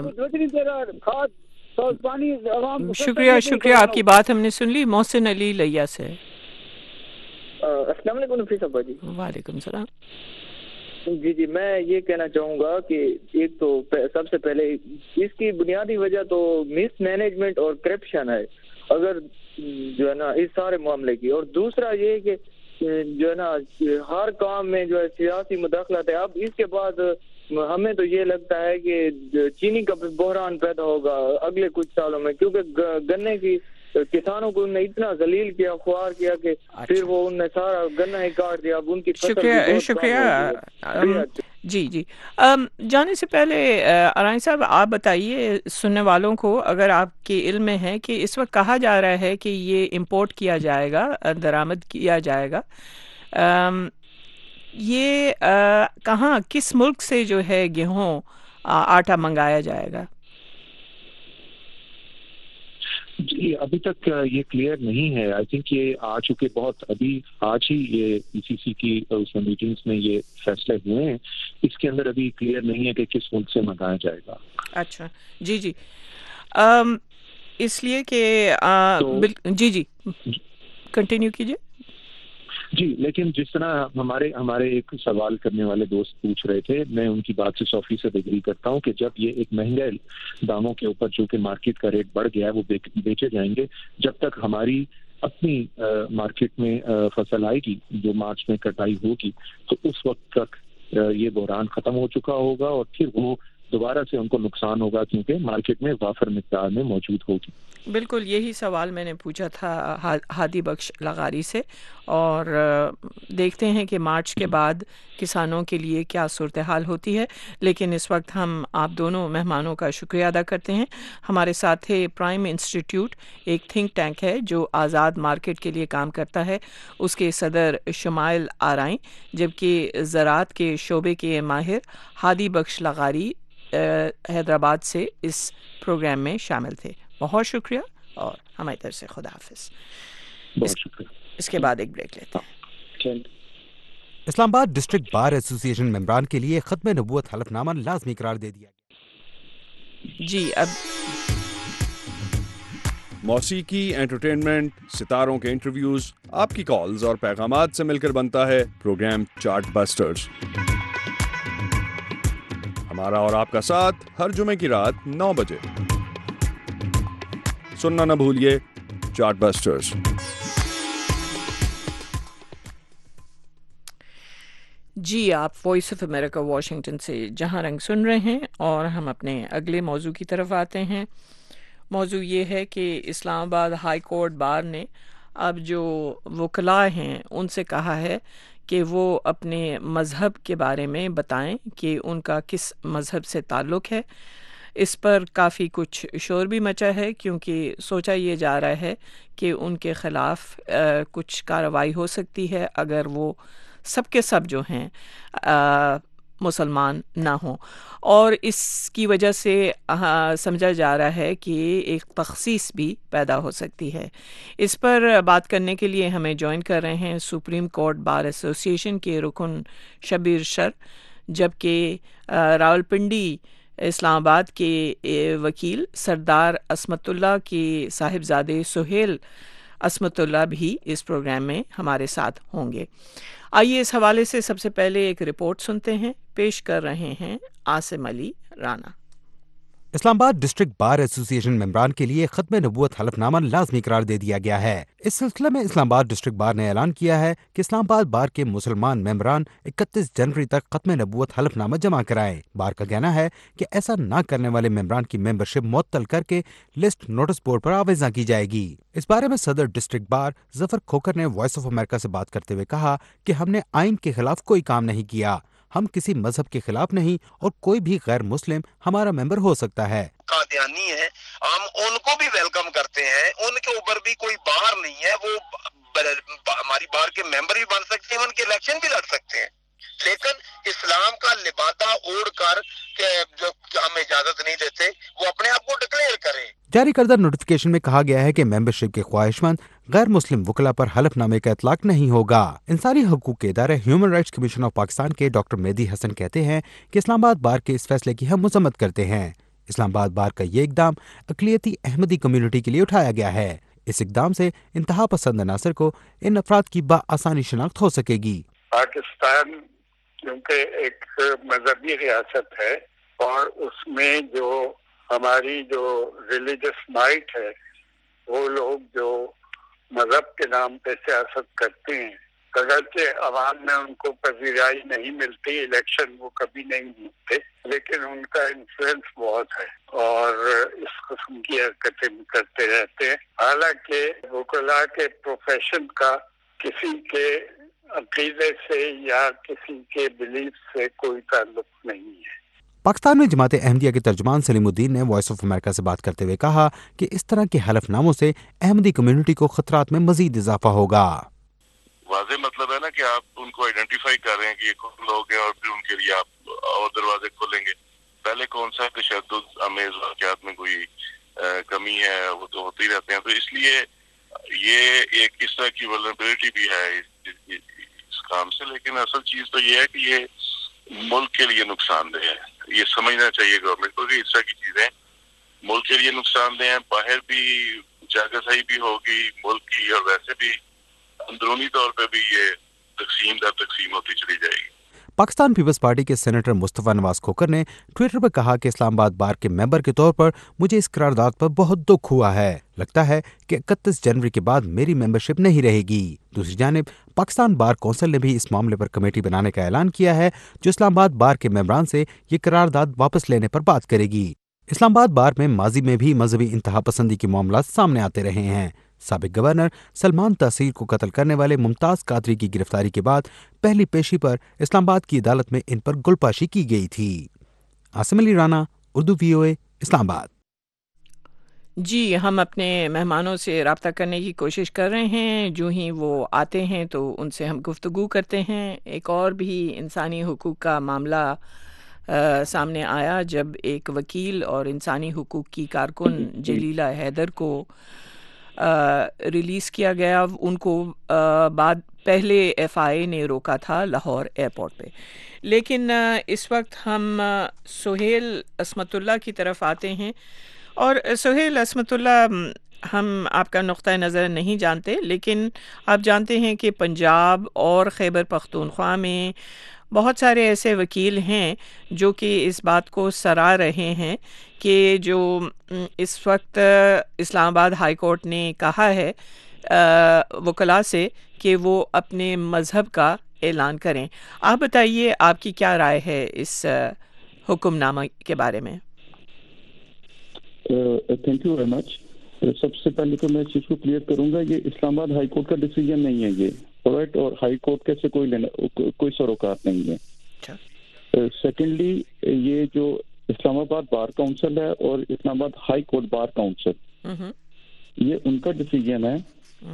پانی عوام. شکریہ شکریہ, آپ کی بات ہم نے سن لی. محسن علی لیا سے. السلام علیکم نفیس ابا جی. وعلیکم السلام. جی جی, میں یہ کہنا چاہوں گا کہ ایک تو سب سے پہلے اس کی بنیادی وجہ تو مس مینجمنٹ اور کرپشن ہے, اگر جو ہے نا اس سارے معاملے کی. اور دوسرا یہ کہ جو ہے نا ہر کام میں جو ہے سیاسی مداخلت ہے. اب اس کے بعد ہمیں تو یہ لگتا ہے کہ چینی کا بحران پیدا ہوگا اگلے کچھ سالوں میں, کیونکہ گنے کی کسانوں کو انہوں نے اتنا ذلیل کیا, خوار کیا کہ پھر وہ انہوں نے سارا گنا ہی کاٹ دیا. اب ان کی شکریہ شکریہ. جی جی, جانے سے پہلے ارائن صاحب آپ بتائیے سننے والوں کو, اگر آپ کے علم میں ہے کہ اس وقت کہا جا رہا ہے کہ یہ امپورٹ کیا جائے گا, درآمد کیا جائے گا, یہ کہاں کس ملک سے جو ہے گیہوں آٹا منگایا جائے گا؟ جی ابھی تک یہ کلیئر نہیں ہے. آئی تھنک یہ آ چکے بہت ابھی آج ہی یہ ای سی سی کی اس میں میٹنگز میں یہ فیصلے ہوئے ہیں. اس کے اندر ابھی کلیئر نہیں ہے کہ کس ملک سے منگایا جائے گا. اچھا جی جی, اس لیے کہ جی جی کنٹینیو کیجیے. جی لیکن جس طرح ہمارے ہمارے ایک سوال کرنے والے دوست پوچھ رہے تھے, میں ان کی بات سے سو فیصد ایگری کرتا ہوں کہ جب یہ ایک مہنگے داموں کے اوپر جو کہ مارکیٹ کا ریٹ بڑھ گیا ہے وہ بیچے جائیں گے, جب تک ہماری اپنی مارکیٹ میں فصل آئے گی جو مارچ میں کٹائی ہوگی تو اس وقت تک یہ بحران ختم ہو چکا ہوگا اور پھر وہ دوبارہ سے ان کو نقصان ہوگا کیونکہ مارکیٹ میں وافر مقدار میں موجود ہوگی. بالکل یہی سوال میں نے پوچھا تھا ہادی بخش لغاری سے، اور دیکھتے ہیں کہ مارچ کے بعد کسانوں کے لیے کیا صورتحال ہوتی ہے. لیکن اس وقت ہم آپ دونوں مہمانوں کا شکریہ ادا کرتے ہیں. ہمارے ساتھ ہے پرائم انسٹیٹیوٹ، ایک تھنک ٹینک ہے جو آزاد مارکیٹ کے لیے کام کرتا ہے، اس کے صدر شمائل آرائیں، جبکہ زراعت کے شعبے کے ماہر ہادی بخش لغاری حیدرآباد سے اس پروگرام میں شامل تھے. بہت شکریہ اور ہماری طرف سے خدا حافظ. بہت شکریہ. اس کے بعد ایک بریک لیتے ہیں. اسلام آباد ڈسٹرکٹ بار ایسوسی ایشن ممبران کے لیے ختم نبوت حلف نامہ لازمی قرار دے دیا. جی اب موسیقی، انٹرٹینمنٹ، ستاروں کے انٹرویوز، آپ کی کالز اور پیغامات سے مل کر بنتا ہے پروگرام چارٹ بسٹرز. ہمارا اور آپ کا ساتھ ہر جمعے کی رات نو بجے سننا نہ بھولیے چارٹ بسٹرز. جی آپ وائس آف امریکہ واشنگٹن سے جہاں رنگ سن رہے ہیں، اور ہم اپنے اگلے موضوع کی طرف آتے ہیں. موضوع یہ ہے کہ اسلام آباد ہائی کورٹ بار نے اب جو وکلاء ہیں ان سے کہا ہے کہ وہ اپنے مذہب کے بارے میں بتائیں کہ ان کا کس مذہب سے تعلق ہے. اس پر کافی کچھ شور بھی مچا ہے، کیونکہ سوچا یہ جا رہا ہے کہ ان کے خلاف کچھ کارروائی ہو سکتی ہے اگر وہ سب کے سب جو ہیں مسلمان نہ ہوں، اور اس کی وجہ سے سمجھا جا رہا ہے کہ ایک تخصیص بھی پیدا ہو سکتی ہے. اس پر بات کرنے کے لیے ہمیں جوائن کر رہے ہیں سپریم کورٹ بار ایسوسی ایشن کے رکن شبیر شر، جبکہ راولپنڈی اسلام آباد کے وکیل سردار عصمت اللہ کے صاحبزادے سہیل عصمت اللہ بھی اس پروگرام میں ہمارے ساتھ ہوں گے. آئیے اس حوالے سے سب سے پہلے ایک رپورٹ سنتے ہیں. پیش کر رہے ہیں عاصم علی رانا. اسلام آباد ڈسٹرکٹ بار ایسوسی ایشن ممبران کے لیے ختم نبوت حلف نامہ لازمی قرار دے دیا گیا ہے. اس سلسلے میں اسلام آباد ڈسٹرکٹ بار نے اعلان کیا ہے کہ اسلام آباد بار کے مسلمان ممبران اکتیس جنوری تک ختم نبوت حلف نامہ جمع کرائیں. بار کا کہنا ہے کہ ایسا نہ کرنے والے ممبران کی ممبرشپ معطل کر کے لسٹ نوٹس بورڈ پر آویزاں کی جائے گی. اس بارے میں صدر ڈسٹرکٹ بار ظفر کھوکر نے وائس آف امریکہ سے بات کرتے ہوئے کہا کہ ہم نے آئین کے خلاف کوئی کام نہیں کیا، ہم کسی مذہب کے خلاف نہیں، اور کوئی بھی غیر مسلم ہمارا ممبر ہو سکتا ہے. قادیانی ہے، ہم ان کو بھی ویلکم کرتے ہیں، ان کے اوپر بھی کوئی بار نہیں ہے، وہ ہماری بار کے ممبر بھی بن سکتے ہیں، ان کے الیکشن بھی لڑ سکتے ہیں، لیکن اسلام کا لبادہ اوڑھ کر کہ جو ہم اجازت نہیں دیتے وہ اپنے آپ کو ڈکلیئر کریں. جاری کردہ نوٹیفکیشن میں کہا گیا ہے کہ ممبرشپ کے خواہش مند غیر مسلم وکلا پر حلف نامے کا اطلاق نہیں ہوگا. انسانی حقوق کے ادارے Human Rights Commission of Pakistan کے ڈاکٹر مہدی حسن کہتے ہیں کہ اسلام آباد بار کے اس فیصلے کی ہم مذمت کرتے ہیں. اسلام آباد بار کا یہ اقدام اقلیتی احمدی کمیونٹی کے لیے اٹھایا گیا ہے. اس اقدام سے انتہا پسند عناصر کو ان افراد کی بآسانی شناخت ہو سکے گی. پاکستان کیونکہ ایک مذہبی ریاست ہے اور اس میں جو ہماری جو ریلیجس مائٹ ہے وہ لوگ جو مذہب کے نام پہ سیاست کرتے ہیں، اگرچہ عوام میں ان کو پذیرائی نہیں ملتی، الیکشن وہ کبھی نہیں جیتتے، لیکن ان کا انفلوئنس بہت ہے اور اس قسم کی حرکتیں کرتے رہتے ہیں. حالانکہ وکلاء کے پروفیشن کا کسی کے عقیدے سے یا کسی کے بلیف سے کوئی تعلق نہیں ہے. پاکستان میں جماعت احمدیہ کے ترجمان سلیم الدین نے وائس آف امریکہ سے بات کرتے ہوئے کہا کہ اس طرح کے حلف ناموں سے احمدی کمیونٹی کو خطرات میں مزید اضافہ ہوگا. واضح مطلب ہے نا کہ آپ ان کو آئیڈینٹیفائی کر رہے ہیں کہ یہ کون لوگ ہیں اور پھر ان کے لیے آپ اور دروازے کھولیں گے. پہلے کون سا تشدد امیز واقعات میں کوئی کمی ہے وہ تو ہوتے ہی رہتے ہیں، تو اس لیے یہ ایک اس طرح کی ولنریبلٹی بھی ہے اس کام سے. لیکن اصل چیز تو یہ ہے کہ یہ ملک کے لیے نقصان دہ ہے. یہ سمجھنا چاہیے گورنمنٹ کو کہ اس طرح کی چیزیں ملک کے لیے نقصان دہ ہیں. باہر بھی جاگرسائی بھی ہوگی ملک کی، اور ویسے بھی اندرونی طور پہ بھی یہ تقسیم در تقسیم ہوتی چلی جائے گی. पाकिस्तान पीपल्स पार्टी के सेनेटर मुस्तफ़ा नवाज खोखर ने ट्विटर पर कहा कि इस्लामाबाद बार के मेंबर के तौर पर मुझे इस करारदाद पर बहुत दुख हुआ है। लगता है कि इकतीस जनवरी के बाद मेरी मेंबरशिप नहीं रहेगी। दूसरी जानिब पाकिस्तान बार कौंसिल ने भी इस मामले पर कमेटी बनाने का ऐलान किया है जो इस्लामाबाद बार के मेंबरान से ये करारदाद वापस लेने पर बात करेगी। इस्लामाबाद बार में माजी में भी मजहबी इंतहा पसंदी के मामला सामने आते रहे हैं। साबिक गवर्नर सलमान तासीर को कत्ल करने वाले मुमताज कादरी की गिरफ्तारी के बाद पहली पेशी पर इस्लामाबाद की अदालत में इन पर गुलपाशी की गई थी। आसिम अली राना, उर्दू वीओए, इस्लामाबाद। जी, हम अपने मेहमानों से रब्ता करने की कोशिश कर रहे हैं। जो ही वो आते हैं तो उनसे हम गुफ्तगू करते हैं। एक और भी इंसानी हुकूक का मामला आ, सामने आया जब एक वकील और इंसानी हुकूक की कारकुन जलीला हैदर को रिलीज़ किया गया। उनको आ, बाद पहले एफ आई ए ने रोका था लाहौर एयरपोर्ट पे। लेकिन आ, इस वक्त हम आ, सुहेल असमतुल्लाह की तरफ आते हैं। और सुहेल असमतुल्लाह, हम आपका नुक्ता नज़र नहीं जानते, लेकिन आप जानते हैं कि पंजाब और खैबर पख्तूनख्वा में बहुत सारे ऐसे वकील हैं जो कि इस बात को सराह रहे हैं कि जो इस वक्त इस्लामाबाद हाई कोर्ट ने कहा है वकला से कि वो अपने मज़हब का ऐलान करें। आप बताइए, आपकी क्या राय है इस हुक्मनामा के बारे में? Thank you very much. सबसे पहले तो मैं इस चीज़ को क्लियर करूंगा, ये इस्लामाबाद हाई कोर्ट का डिसीजन नहीं है ये, राइट, और हाई कोर्ट कैसे कोई लेना को, कोई सरोकार नहीं है। सेकेंडली uh, ये जो इस्लामाबाद बार काउंसिल है और Islamabad high court bar council, ये उनका डिसीजन है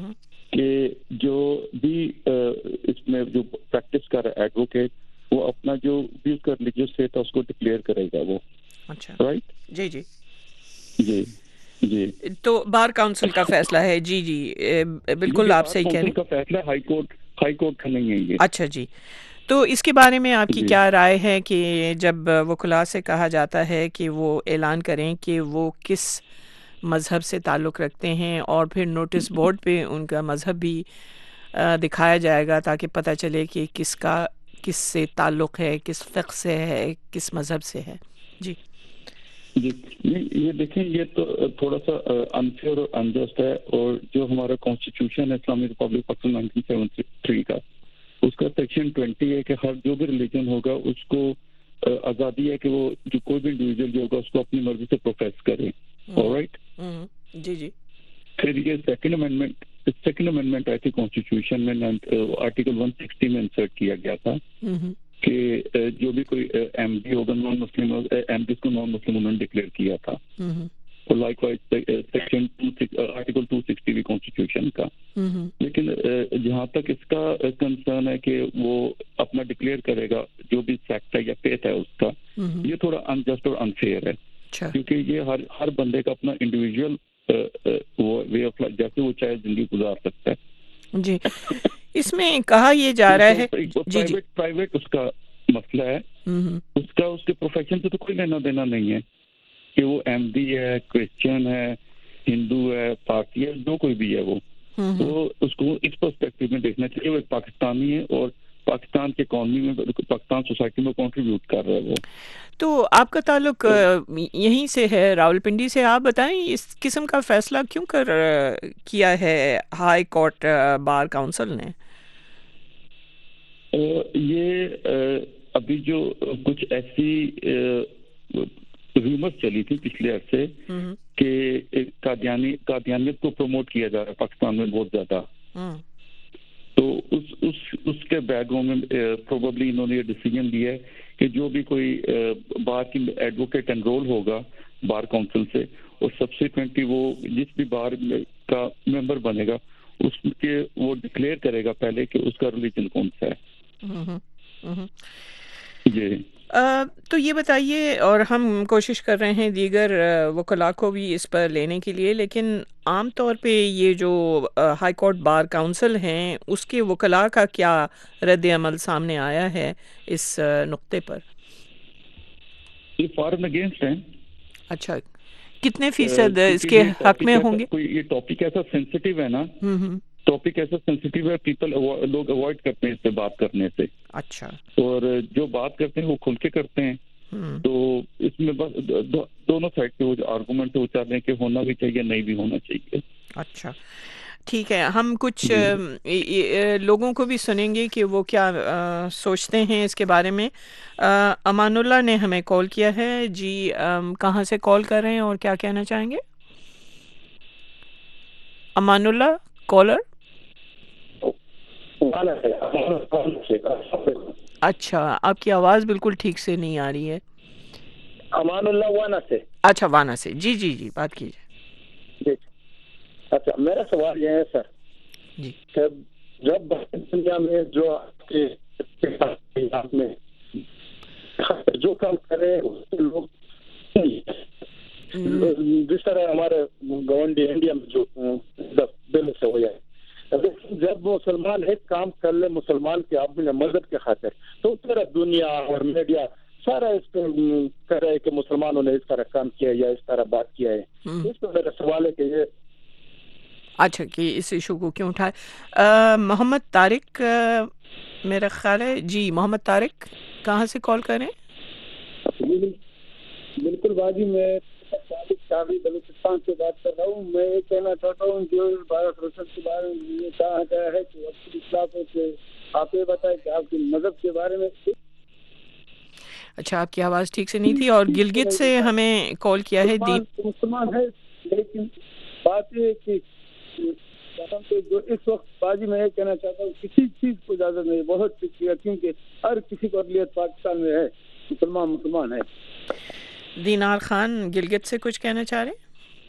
कि जो भी uh, इसमें जो प्रैक्टिस कर रहा है एडवोकेट, वो अपना जो भी उसका रिलीजियस फेथ है उसको डिक्लेयर करेगा वो। अच्छा, राइट, जी जी जी जी। तो बार काउंसिल का फैसला है। जी जी, बिल्कुल आप सही कह रहे हैं। का फैसला हाई कोर्ट हाई कोर्ट का नहीं है ये। अच्छा जी, तो इसके बारे में आपकी क्या राय है कि जब वकला से कहा जाता है कि वो ऐलान करें कि वो किस मज़हब से ताल्लुक़ रखते हैं और फिर नोटिस बोर्ड पे उनका मज़हब भी दिखाया जाएगा ताकि पता चले कि किसका किस से ताल्लुक़ है, किस फ़िक़्ह से है, किस मज़हब से है। जी जी, ये देखें, ये तो थोड़ा सा अनफेयर और अनजस्ट है। और जो हमारा कॉन्स्टिट्यूशन है Islamic Republic Pakistan nineteen seventy three का, उसका सेक्शन ट्वेंटी है कि हर जो भी रिलीजन होगा उसको आज़ादी है कि वो जो कोई भी इंडिविजुअल जो होगा उसको अपनी मर्जी से प्रोफेस करे। ऑलराइट, जी जी। फिर ये सेकंड अमेंडमेंट सेकंड अमेंडमेंट आई थी कॉन्स्टिट्यूशन में, आर्टिकल वन सिक्सटी में इंसर्ट किया गया था कि जो भी कोई एमडी होगा नॉन मुस्लिम, एमडी को नॉन मुस्लिम उन्होंने डिक्लेयर किया था। और likewise section article two sixty भी कॉन्स्टिट्यूशन का। लेकिन जहाँ तक इसका कंसर्न है कि वो अपना डिक्लेयर करेगा जो भी सेक्ट है या फेथ है उसका, ये थोड़ा अनजस्ट और अनफेयर है। क्योंकि ये हर हर बंदे का अपना इंडिविजुअल वो वे ऑफ लाइफ, जैसे वो चाहे जिंदगी गुजार सकता है। जी, इसमें कहा ये जा रहा है प्राइवेट प्राइवेट उसका मसला है, उसका उसके प्रोफेशन से तो कोई लेना देना नहीं है कि वो एमडी है, क्रिश्चियन है, हिंदू है, पारसी है, जो कोई भी है वो, तो उसको इस पर्सपेक्टिव में देखना चाहिए। वो एक पाकिस्तानी है और पाकिस्तान के इकॉनमी में, पाकिस्तान सोसाइटी में कंट्रीब्यूट कर रहा है वो। तो आपका ताल्लुक यहीं से है, रावलपिंडी से। आप बताएं इस किस्म का फैसला क्यों कर किया है हाई कोर्ट बार काउंसिल ने? ये अभी जो कुछ ऐसी रूमर्स चली थी पिछले अरसे कि कादियानी कादियानियत को प्रमोट किया जा रहा है पाकिस्तान में बहुत ज्यादा, तो उस उस उसके बैकग्राउंड में प्रोबेबली इन्होंने ये डिसीजन लिया है कि जो भी कोई बार की एडवोकेट एनरोल होगा बार काउंसिल से, और सब्सिक्वेंटली वो जिस भी बार का मेंबर बनेगा उसके वो डिक्लेयर करेगा पहले कि उसका रिलीजन कौन सा है। जी, आ, तो ये बताइए, और हम कोशिश कर रहे हैं दीगर वकला को भी इस पर लेने के लिए, लेकिन आम तौर पे ये जो हाई कोर्ट बार काउंसिल हैं उसके वकला का क्या रद्द अमल सामने आया है इस नुक्ते पर? ये फॉर एंड अगेंस्ट हैं। अच्छा, कितने फीसद इसके हक में होंगे? कोई ये टॉपिक ऐसा सेंसिटिव है ना, ٹاپک ایسا سینسیٹیو ہے, پیپل لوگ اوائڈ کرتے ہیں اس پہ بات کرنے سے. اچھا. اور جو بات کرتے ہیں وہ کھل کے کرتے ہیں. تو اس میں بس دونوں سائڈ کے وہ جو آرگومنٹ ہے وہ چاہ رہے ہیں کہ ہونا بھی چاہیے, نہیں بھی ہونا چاہیے. اچھا ٹھیک ہے, ہم کچھ لوگوں کو بھی سنیں گے کہ وہ کیا سوچتے ہیں اس کے بارے میں. امان اللہ نے ہمیں کال کیا ہے جی, کہاں سے کال کر رہے ہیں اور کیا کہنا چاہیں گے؟ امان اللہ کالر. اچھا, آپ کی آواز بالکل ٹھیک سے نہیں آ رہی ہے. امان اللہ وانا سے. اچھا وانا سے, جی جی جی بات کیجیے. اچھا, میرا سوال یہ ہے سر جی, جب دنیا میں جو میں جو کام کرے لوگ جس طرح ہمارے گورنمنٹ انڈیا میں جو بل سے ہو جائے, جب مسلمان ایک کام کر لے مسلمان کے اپنے مذہب کے خاطر, تو اس طرح دنیا اور میڈیا سارا اس پہ کرے کہ مسلمانوں نے اس طرح کام کیا یا اس طرح بات کیا ہے. اس پہ میرا سوال ہے کہ یہ اچھا کہ اس ایشو کو کیوں اٹھائے. محمد طارق میرا خیال ہے, جی محمد طارق کہاں سے کال کریں؟ بالکل باجی, میں بلوچستان سے بات کر رہا ہوں. میں یہ کہنا چاہتا ہوں جو بھارت رسل کے بارے میں یہ کہا گیا ہے کہ وقت اخلاق ہے کہ آپ یہ بتائیں کہ آپ کے مذہب کے بارے میں. اچھا, آپ کی آواز ٹھیک سے نہیں تھی. اور گلگت سے ہمیں کال کیا ہے دیپ. مسلمان ہے لیکن بات یہ کہ جو اس وقت باجی میں یہ کہنا چاہتا ہوں کسی چیز کو اجازت نہیں. بہت شکریہ, کیونکہ ہر کسی کو اقلیت پاکستان میں ہے, مسلمان مسلمان ہے. دینار خان گلگت سے کچھ کہنا چاہ رہے؟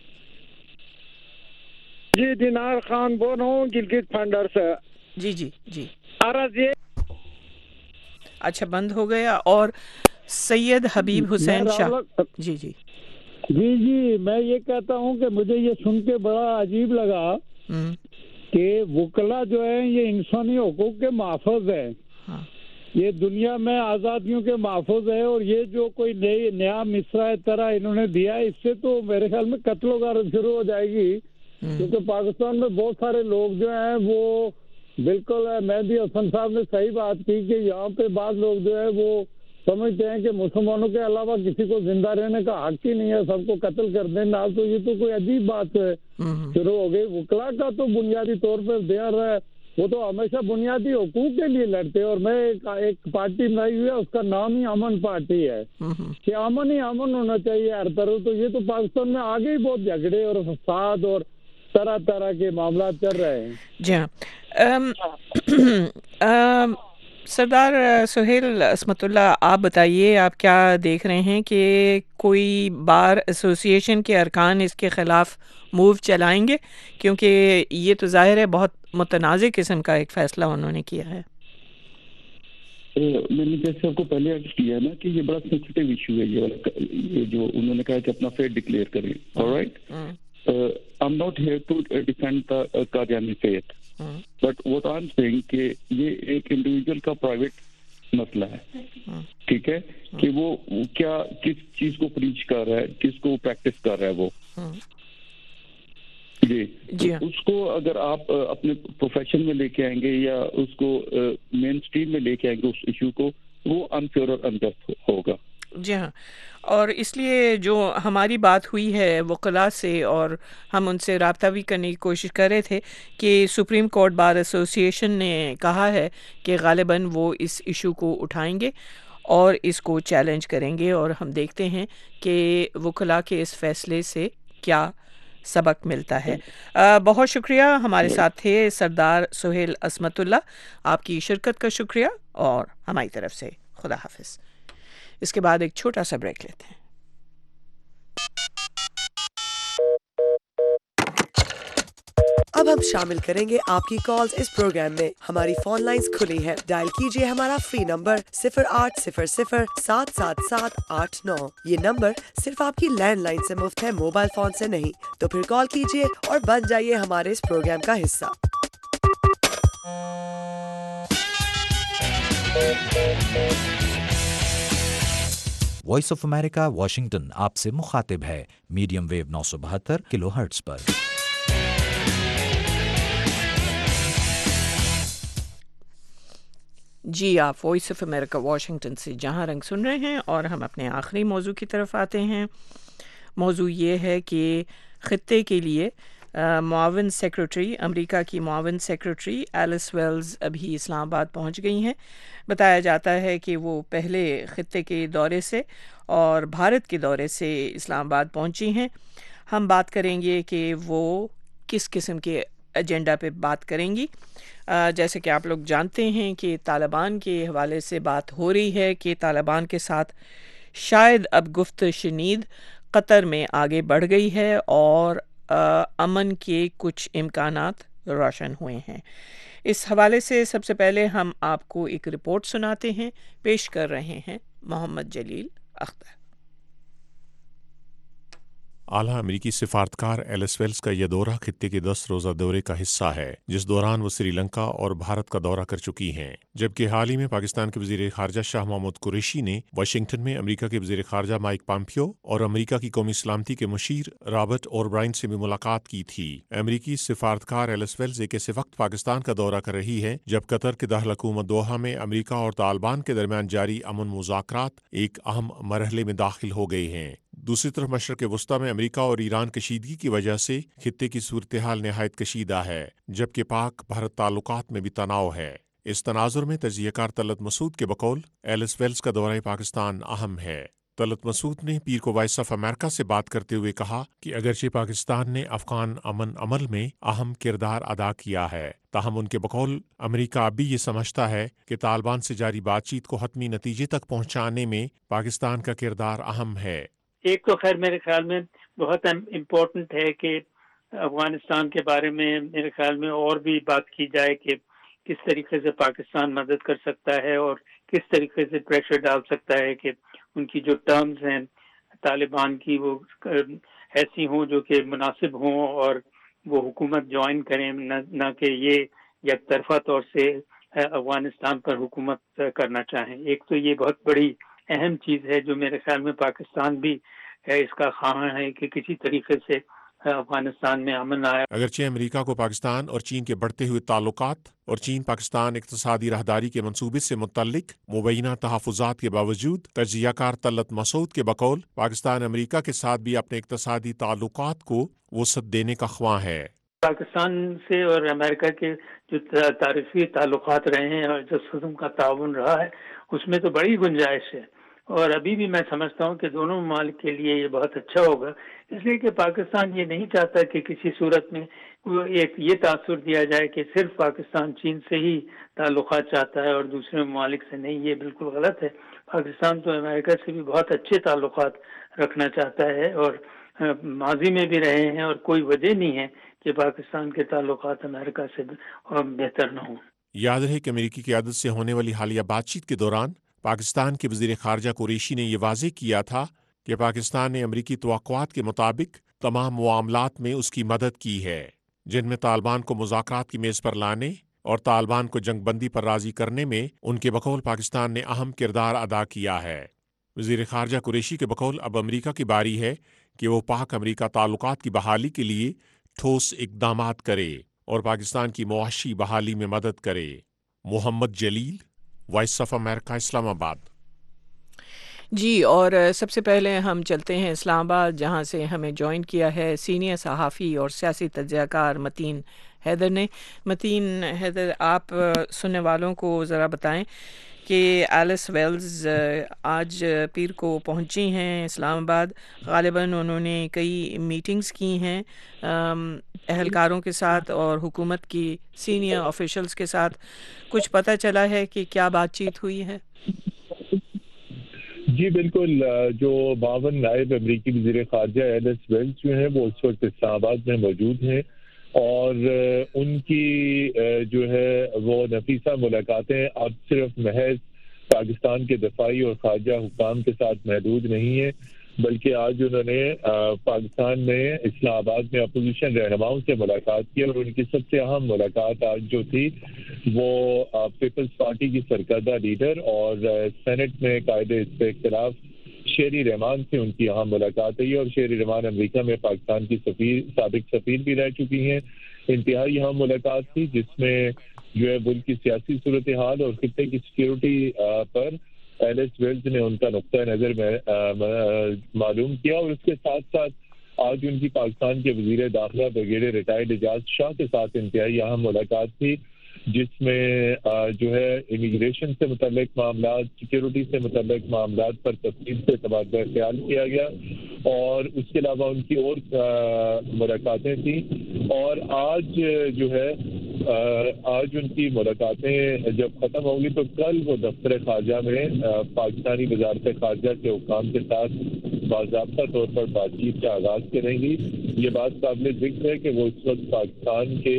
جی دینار خان بول رہا ہوں گلگت پھنڈر سے. جی جی جی. عرض یہ اچھا بند ہو گیا. اور سید حبیب حسین شاہ. جی جی جی جی میں یہ کہتا ہوں کہ مجھے یہ سن کے بڑا عجیب لگا کہ وکلا جو ہے یہ انسانی حقوق کے محافظ ہے, یہ دنیا میں آزادیوں کے محافظ ہے. اور یہ جو کوئی نئی نیا مصرع طرح انہوں نے دیا ہے, اس سے تو میرے خیال میں قتل و غارت شروع ہو جائے گی. کیونکہ پاکستان میں بہت سارے لوگ جو ہیں وہ بالکل مہدی حسن صاحب نے صحیح بات کی کہ یہاں پہ بعض لوگ جو ہے وہ سمجھتے ہیں کہ مسلمانوں کے علاوہ کسی کو زندہ رہنے کا حق ہی نہیں ہے, سب کو قتل کر دینا. تو یہ تو کوئی عجیب بات ہے شروع ہو گئی. وکلا کا تو بنیادی طور پر دیا رہا ہے, وہ تو ہمیشہ بنیادی حقوق کے لیے لڑتے ہیں. اور میں ایک پارٹی بنائی ہوئی ہے, اس کا نام ہی امن پارٹی ہے کہ امن ہی امن ہونا چاہیے ہر طرف. تو یہ تو پاکستان میں آگے ہی بہت جھگڑے اور فساد اور طرح طرح کے معاملات چل رہے ہیں. جی ہاں, سردار سہیل عصمت اللہ, آپ بتائیے آپ کیا دیکھ رہے ہیں کہ کوئی بار ایسوسیشن کے ارکان اس کے خلاف موو چلائیں گے؟ کیونکہ یہ تو ظاہر ہے بہت متنازع قسم کا ایک فیصلہ انہوں نے کیا ہے. میں نے جیسے آپ کو پہلے عرض کیا ہے نا کہ یہ بڑا سینسیٹیو ایشو ہے, یہ جو انہوں نے کہا کہ اپنا فیتھ ڈکلیئر کریں. Alright, I'm not here to defend the Qadiani faith. But what I'm saying کہ یہ ایک انڈیویجول کا پرائیویٹ مسئلہ ہے, ٹھیک ہے, کہ وہ کیا کس چیز کو پریچ کر رہا ہے, کس کو پریکٹس کر رہا ہے وہ. جی, اس کو اگر آپ اپنے پروفیشن میں لے کے آئیں گے یا اس کو مین اسٹریم میں لے کے آئیں گے اس ایشو کو, وہ انفیئر اور انجسٹ ہوگا. جی ہاں, اور اس لیے جو ہماری بات ہوئی ہے وکلاء سے, اور ہم ان سے رابطہ بھی کرنے کی کوشش کر رہے تھے کہ سپریم کورٹ بار ایسوسیشن نے کہا ہے کہ غالباً وہ اس ایشو کو اٹھائیں گے اور اس کو چیلنج کریں گے. اور ہم دیکھتے ہیں کہ وکلاء کے اس فیصلے سے کیا سبق ملتا ہے. بہت شکریہ, ہمارے ساتھ تھے سردار سہیل عصمت اللہ, آپ کی شرکت کا شکریہ, اور ہماری طرف سے خدا حافظ. اس کے بعد ایک چھوٹا سا بریک لیتے ہیں. اب ہم شامل کریں گے آپ کی کالز اس پروگرام میں. ہماری فون لائنز کھلی ہیں, ڈائل کیجئے ہمارا فری نمبر صفر آٹھ صفر صفر سات سات سات آٹھ نو. یہ نمبر صرف آپ کی لینڈ لائن سے مفت ہے, موبائل فون سے نہیں. تو پھر کال کیجئے اور بن جائیے ہمارے اس پروگرام کا حصہ. وائس آف امریکہ واشنگٹن آپ سے مخاطب ہے میڈیم ویو نو سو بہتر کلو ہرٹز پر. جی آپ وائس آف امریکہ واشنگٹن سے جہاں رنگ سن رہے ہیں اور ہم اپنے آخری موضوع کی طرف آتے ہیں. موضوع یہ ہے کہ خطے کے لیے معاون سیکرٹری امریکہ کی معاون سیکرٹری ایلس ویلز ابھی اسلام آباد پہنچ گئی ہیں. بتایا جاتا ہے کہ وہ پہلے خطے کے دورے سے اور بھارت کے دورے سے اسلام آباد پہنچی ہیں. ہم بات کریں گے کہ وہ کس قسم کے ایجنڈا پہ بات کریں گی. جیسے کہ آپ لوگ جانتے ہیں کہ طالبان کے حوالے سے بات ہو رہی ہے کہ طالبان کے ساتھ شاید اب گفت شنید قطر میں آگے بڑھ گئی ہے اور امن کے کچھ امکانات روشن ہوئے ہیں. اس حوالے سے سب سے پہلے ہم آپ کو ایک رپورٹ سناتے ہیں. پیش کر رہے ہیں محمد جلیل اختر. اعلیٰ امریکی سفارتکار ایلس ویلز کا یہ دورہ خطے کے دس روزہ دورے کا حصہ ہے جس دوران وہ سری لنکا اور بھارت کا دورہ کر چکی ہیں. جبکہ حال ہی میں پاکستان کے وزیر خارجہ شاہ محمود قریشی نے واشنگٹن میں امریکہ کے وزیر خارجہ مائک پامپیو اور امریکہ کی قومی سلامتی کے مشیر رابرٹ اوربرائن سے بھی ملاقات کی تھی. امریکی سفارتکار ایلس ویلز ایک ایسے وقت پاکستان کا دورہ کر رہی ہے جب قطر کے دارالحکومت دوحہ میں امریکہ اور طالبان کے درمیان جاری امن مذاکرات ایک اہم مرحلے میں داخل ہو گئے ہیں. دوسری طرف مشرق وسطیٰ میں امریکہ اور ایران کشیدگی کی وجہ سے خطے کی صورتحال نہایت کشیدہ ہے جبکہ پاک بھارت تعلقات میں بھی تناؤ ہے. اس تناظر میں تجزیہ کار طلعت مسعود کے بقول ایلس ویلز کا دورہ پاکستان اہم ہے. طلعت مسعود نے پیر کو وائس آف امریکہ سے بات کرتے ہوئے کہا کہ اگرچہ پاکستان نے افغان امن عمل میں اہم کردار ادا کیا ہے تاہم ان کے بقول امریکہ اب بھی یہ سمجھتا ہے کہ طالبان سے جاری بات چیت کو حتمی نتیجے تک پہنچانے میں پاکستان کا کردار اہم ہے. ایک تو خیر میرے خیال میں بہت امپورٹنٹ ہے کہ افغانستان کے بارے میں میرے خیال میں اور بھی بات کی جائے کہ کس طریقے سے پاکستان مدد کر سکتا ہے اور کس طریقے سے پریشر ڈال سکتا ہے کہ ان کی جو ٹرمز ہیں طالبان کی وہ ایسی ہوں جو کہ مناسب ہوں اور وہ حکومت جوائن کریں نہ کہ یہ یک طرفہ طور سے افغانستان پر حکومت کرنا چاہیں. ایک تو یہ بہت بڑی اہم چیز ہے جو میرے خیال میں پاکستان بھی اس کا خواہاں ہے کہ کسی طریقے سے افغانستان میں امن آیا. اگرچہ امریکہ کو پاکستان اور چین کے بڑھتے ہوئے تعلقات اور چین پاکستان اقتصادی راہداری کے منصوبے سے متعلق مبینہ تحفظات کے باوجود تجزیہ کار طلعت مسعود کے بقول پاکستان امریکہ کے ساتھ بھی اپنے اقتصادی تعلقات کو وسعت دینے کا خواہاں ہے. پاکستان سے اور امریکہ کے جو تاریخی تعلقات رہے ہیں اور جس قسم کا تعاون رہا ہے اس میں تو بڑی گنجائش ہے اور ابھی بھی میں سمجھتا ہوں کہ دونوں ممالک کے لیے یہ بہت اچھا ہوگا. اس لیے کہ پاکستان یہ نہیں چاہتا کہ کسی صورت میں ایک یہ تاثر دیا جائے کہ صرف پاکستان چین سے ہی تعلقات چاہتا ہے اور دوسرے ممالک سے نہیں. یہ بالکل غلط ہے. پاکستان تو امریکہ سے بھی بہت اچھے تعلقات رکھنا چاہتا ہے اور ماضی میں بھی رہے ہیں اور کوئی وجہ نہیں ہے کہ پاکستان کے تعلقات امریکہ سے بہتر نہ ہوں. یاد رہے کہ امریکی قیادت سے ہونے والی حالیہ بات چیت کے دوران پاکستان کے وزیر خارجہ قریشی نے یہ واضح کیا تھا کہ پاکستان نے امریکی توقعات کے مطابق تمام معاملات میں اس کی مدد کی ہے جن میں طالبان کو مذاکرات کی میز پر لانے اور طالبان کو جنگ بندی پر راضی کرنے میں ان کے بقول پاکستان نے اہم کردار ادا کیا ہے. وزیر خارجہ قریشی کے بقول اب امریکہ کی باری ہے کہ وہ پاک امریکہ تعلقات کی بحالی کے لیے ٹھوس اقدامات کرے اور پاکستان کی معاشی بحالی میں مدد کرے. محمد جلیل، وائس آف امریکہ، اسلام آباد. جی اور سب سے پہلے ہم چلتے ہیں اسلام آباد جہاں سے ہمیں جوائن کیا ہے سینئر صحافی اور سیاسی تجزیہ کار متین حیدر نے. متین حیدر، آپ سننے والوں کو ذرا بتائیں کہ ایلس ویلز آج پیر کو پہنچی ہیں اسلام آباد. غالباً انہوں نے کئی میٹنگز کی ہیں اہلکاروں کے ساتھ اور حکومت کی سینئر آفیشلز کے ساتھ. کچھ پتہ چلا ہے کہ کیا بات چیت ہوئی ہے؟ جی بالکل، جو باون نائب امریکی وزیر خارجہ ایلس ویلز جو ہیں وہ اس وقت اسلام آباد میں موجود ہیں اور ان کی جو ہے وہ نفیسہ ملاقاتیں اب صرف محض پاکستان کے دفاعی اور خارجہ حکام کے ساتھ محدود نہیں ہیں، بلکہ آج انہوں نے پاکستان میں اسلام آباد میں اپوزیشن رہنماؤں سے ملاقات کی اور ان کی سب سے اہم ملاقات آج جو تھی وہ پیپلز پارٹی کی سرکردہ لیڈر اور سینٹ میں قائد حزب اختلاف شیری رحمان سے ان کی اہم ملاقات ہوئی اور شیری رحمان امریکہ میں پاکستان کی سفیر سابق سفیر بھی رہ چکی ہیں. انتہائی اہم ملاقات تھی جس میں جو ہے ملک کی سیاسی صورتحال اور خطے کی سیکیورٹی پر ایلس ویلز نے ان کا نقطۂ نظر معلوم کیا، اور اس کے ساتھ ساتھ آج ان کی پاکستان کے وزیر داخلہ بریگیڈیئر ریٹائرڈ اعجاز شاہ کے ساتھ انتہائی اہم ملاقات تھی، جس میں جو ہے امیگریشن سے متعلق معاملات، سیکیورٹی سے متعلق معاملات پر تفصیل سے تبادلہ خیال کیا گیا، اور اس کے علاوہ ان کی اور ملاقاتیں تھیں۔ اور آج جو ہے آج ان کی ملاقاتیں جب ختم ہوگی تو کل وہ دفتر خارجہ میں پاکستانی وزارت خارجہ کے حکام کے ساتھ باضابطہ طور پر بات چیت کا آغاز کریں گی۔ یہ بات قابل ذکر ہے کہ وہ اس وقت پاکستان کے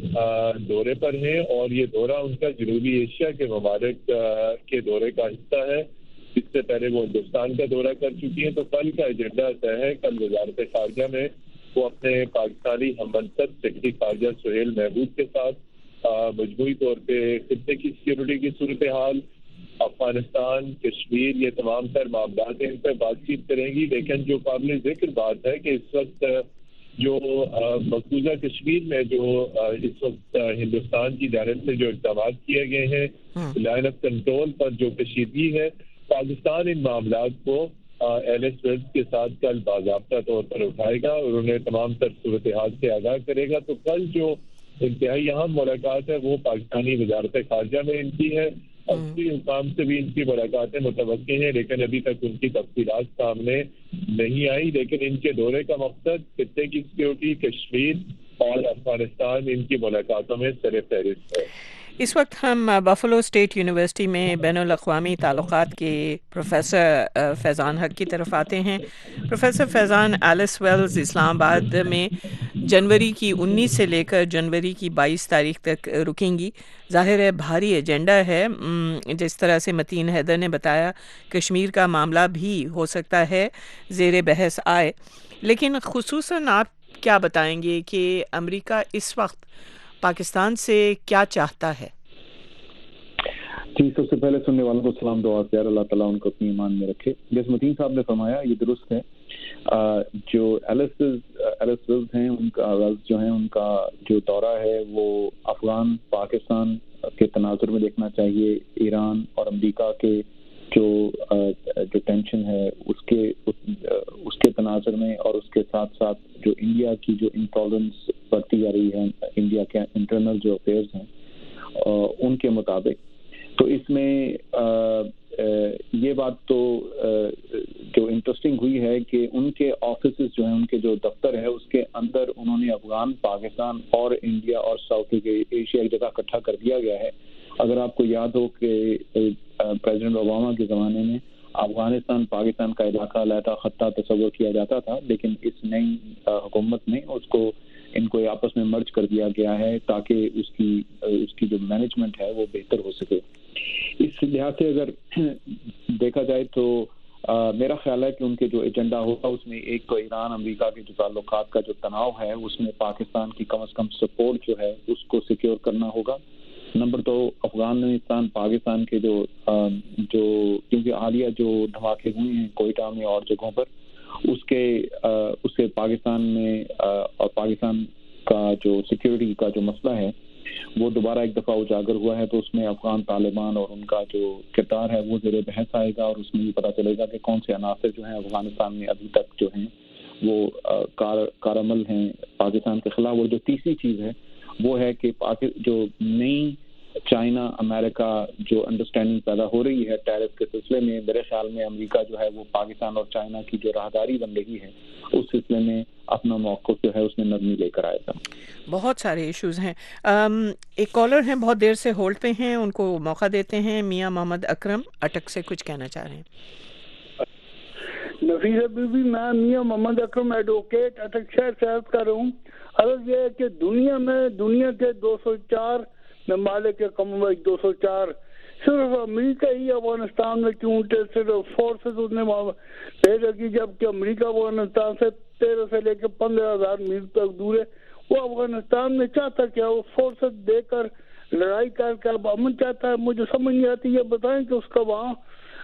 دورے پر ہیں، اور یہ دورہ ان کا جنوبی ایشیا کے ممالک کے دورے کا حصہ ہے۔ اس سے پہلے وہ ہندوستان کا دورہ کر چکی ہیں، تو کل کا ایجنڈا طے ہے۔ کل وزارت خارجہ میں وہ اپنے پاکستانی ہم منصب سیکرٹری خارجہ سہیل محمود کے ساتھ مجموعی طور پہ خطے کی سیکیورٹی کی صورتحال، افغانستان، کشمیر، یہ تمام تر معاملات ہیں، ان پہ بات چیت کریں گی۔ لیکن جو قابل ذکر بات ہے کہ اس وقت جو مقبوضہ کشمیر میں جو اس وقت ہندوستان کی جانب سے جو اقدامات کیے گئے ہیں، لائن آف کنٹرول پر جو کشیدگی ہے، پاکستان ان معاملات کو ایلس ویلز کے ساتھ کل باضابطہ طور پر اٹھائے گا اور انہیں تمام تر صورتحال سے آگاہ کرے گا۔ تو کل جو انتہائی اہم ملاقات ہے وہ پاکستانی وزارت خارجہ میں ان کی ہے، اصلی حکام سے بھی ان کی ملاقاتیں متوقع ہیں، لیکن ابھی تک ان کی تفصیلات سامنے نہیں آئی۔ لیکن ان کے دورے کا مقصد خطے کی سیکیورٹی، کشمیر اور افغانستان ان کی ملاقاتوں میں سر فہرست ہے۔ اس وقت ہم بفلو اسٹیٹ یونیورسٹی میں بین الاقوامی تعلقات کے پروفیسر فیضان حق کی طرف آتے ہیں۔ Professor Faizan, Alice Wells Islamabad میں جنوری کی انیس سے لے کر جنوری کی بائیس تاریخ تک رکیں گی۔ ظاہر ہے بھاری ایجنڈا ہے، جس طرح سے متین حیدر نے بتایا کشمیر کا معاملہ بھی ہو سکتا ہے زیر بحث آئے، لیکن خصوصاً آپ کیا بتائیں گے کہ امریکہ اس وقت پاکستان سے کیا چاہتا ہے؟ جی، سب سے پہلے سننے والوں کو سلام دعا خیر، اللہ تعالیٰ ان کو اپنی ایمان میں رکھے۔ جیسے متین صاحب نے فرمایا یہ درست ہے، جو ایلس ایلس ویلز ہیں ان کا جو ہیں ان کا جو دورہ ہے وہ افغان پاکستان کے تناظر میں دیکھنا چاہیے۔ ایران اور امریکہ کے جو جو ٹینشن ہے اس کے اس کے تناظر میں، اور اس کے ساتھ ساتھ جو انڈیا کی جو انٹالرنس بڑھتی جا رہی ہے، انڈیا کے انٹرنل جو افیئرز ہیں ان کے مطابق، تو اس میں یہ بات تو جو انٹرسٹنگ ہوئی ہے کہ ان کے آفیسز جو ہیں، ان کے جو دفتر ہے اس کے اندر انہوں نے افغان، پاکستان اور انڈیا اور ساؤتھ ایشیا ایک جگہ اکٹھا کر دیا گیا ہے۔ اگر آپ کو یاد ہو کہ پریزیڈنٹ اوباما کے زمانے میں افغانستان پاکستان کا علاقہ علیحدہ خطہ تصور کیا جاتا تھا، لیکن اس نئی حکومت میں اس کو ان کو آپس میں مرج کر دیا گیا ہے تاکہ اس کی اس کی جو مینجمنٹ ہے وہ بہتر ہو سکے۔ اس لحاظ سے اگر دیکھا جائے تو آ, میرا خیال ہے کہ ان کے جو ایجنڈا ہوگا اس میں ایک تو ایران امریکہ کے جو تعلقات کا جو تناؤ ہے اس میں پاکستان کی کم از کم سپورٹ جو ہے اس کو سیکیور کرنا ہوگا۔ نمبر دو، افغانستان پاکستان کے جو آ, جو کیونکہ حالیہ جو دھماکے ہوئے ہیں کوئٹہ میں اور جگہوں پر، اس کے آ, اس سے پاکستان میں آ, اور پاکستان کا جو سیکیورٹی کا جو مسئلہ ہے وہ دوبارہ ایک دفعہ اجاگر ہوا ہے، تو اس میں افغان طالبان اور ان کا جو کردار ہے وہ زیر بحث آئے گا، اور اس میں یہ پتہ چلے گا کہ کون سے عناصر جو ہیں افغانستان میں ابھی تک جو ہیں وہ کار کارعمل ہیں پاکستان کے خلاف۔ اور جو تیسری چیز ہے وہ ہے کہ جو نئی چائنا امریکہ جو انڈرسٹینڈنگ پیدا ہو رہی ہے ٹیرف کے سلسلے میں، میرے خیال میں امریکہ جو ہے وہ پاکستان اور چائنا کی جو راہداری بن رہی ہے اس سلسلے میں اپنا موقف جو ہے اس میں نرمی لے کر آئے گا۔ بہت سارے ایشوز ہیں۔ ایک کالر ہیں بہت دیر سے ہولڈ پہ ہیں، ان کو موقع دیتے ہیں۔ میاں محمد اکرم اٹک سے کچھ کہنا چاہ رہے ہیں۔ نفیسہ بی بی، میں میاں محمد اکرم ایڈوکیٹ اٹک شہر سے عرض کر رہا ہوں۔ عرض یہ ہے کہ دنیا میں دنیا کے دو سو چار ممالک کے کم و بیش دو سو چار، صرف امریکہ ہی افغانستان میں کیوں صرف فورسز اس نے بھیجا کی، جبکہ امریکہ افغانستان سے تیرہ سے لے کے پندرہ ہزار میل تک دور ہے۔ وہ افغانستان میں چاہتا کیا؟ وہ فورسز دے کر لڑائی کر کے اب امن چاہتا ہے۔ مجھے سمجھ نہیں آتی، یہ بتائیں کہ اس کا وہاں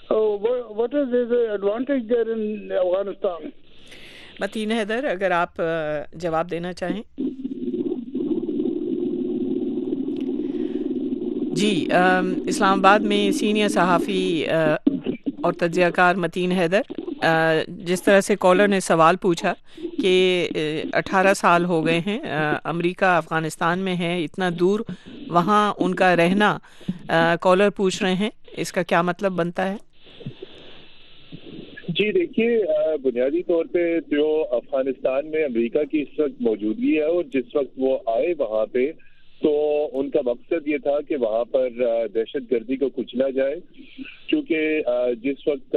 what is his advantage there in Afghanistan? متین حیدر، اگر آپ جواب دینا چاہیں۔ جی اسلام آباد میں سینئر صحافی اور تجزیہ کار متین حیدر، جس طرح سے کالر نے سوال پوچھا کہ اٹھارہ سال ہو گئے ہیں امریکہ افغانستان میں ہے، اتنا دور وہاں ان کا رہنا، کالر پوچھ رہے ہیں اس کا کیا مطلب بنتا ہے؟ جی دیکھیے، بنیادی طور پہ جو افغانستان میں امریکہ کی اس وقت موجودگی ہے اور جس وقت وہ آئے وہاں پہ، تو ان کا مقصد یہ تھا کہ وہاں پر دہشت گردی کو کچلا جائے، کیونکہ جس وقت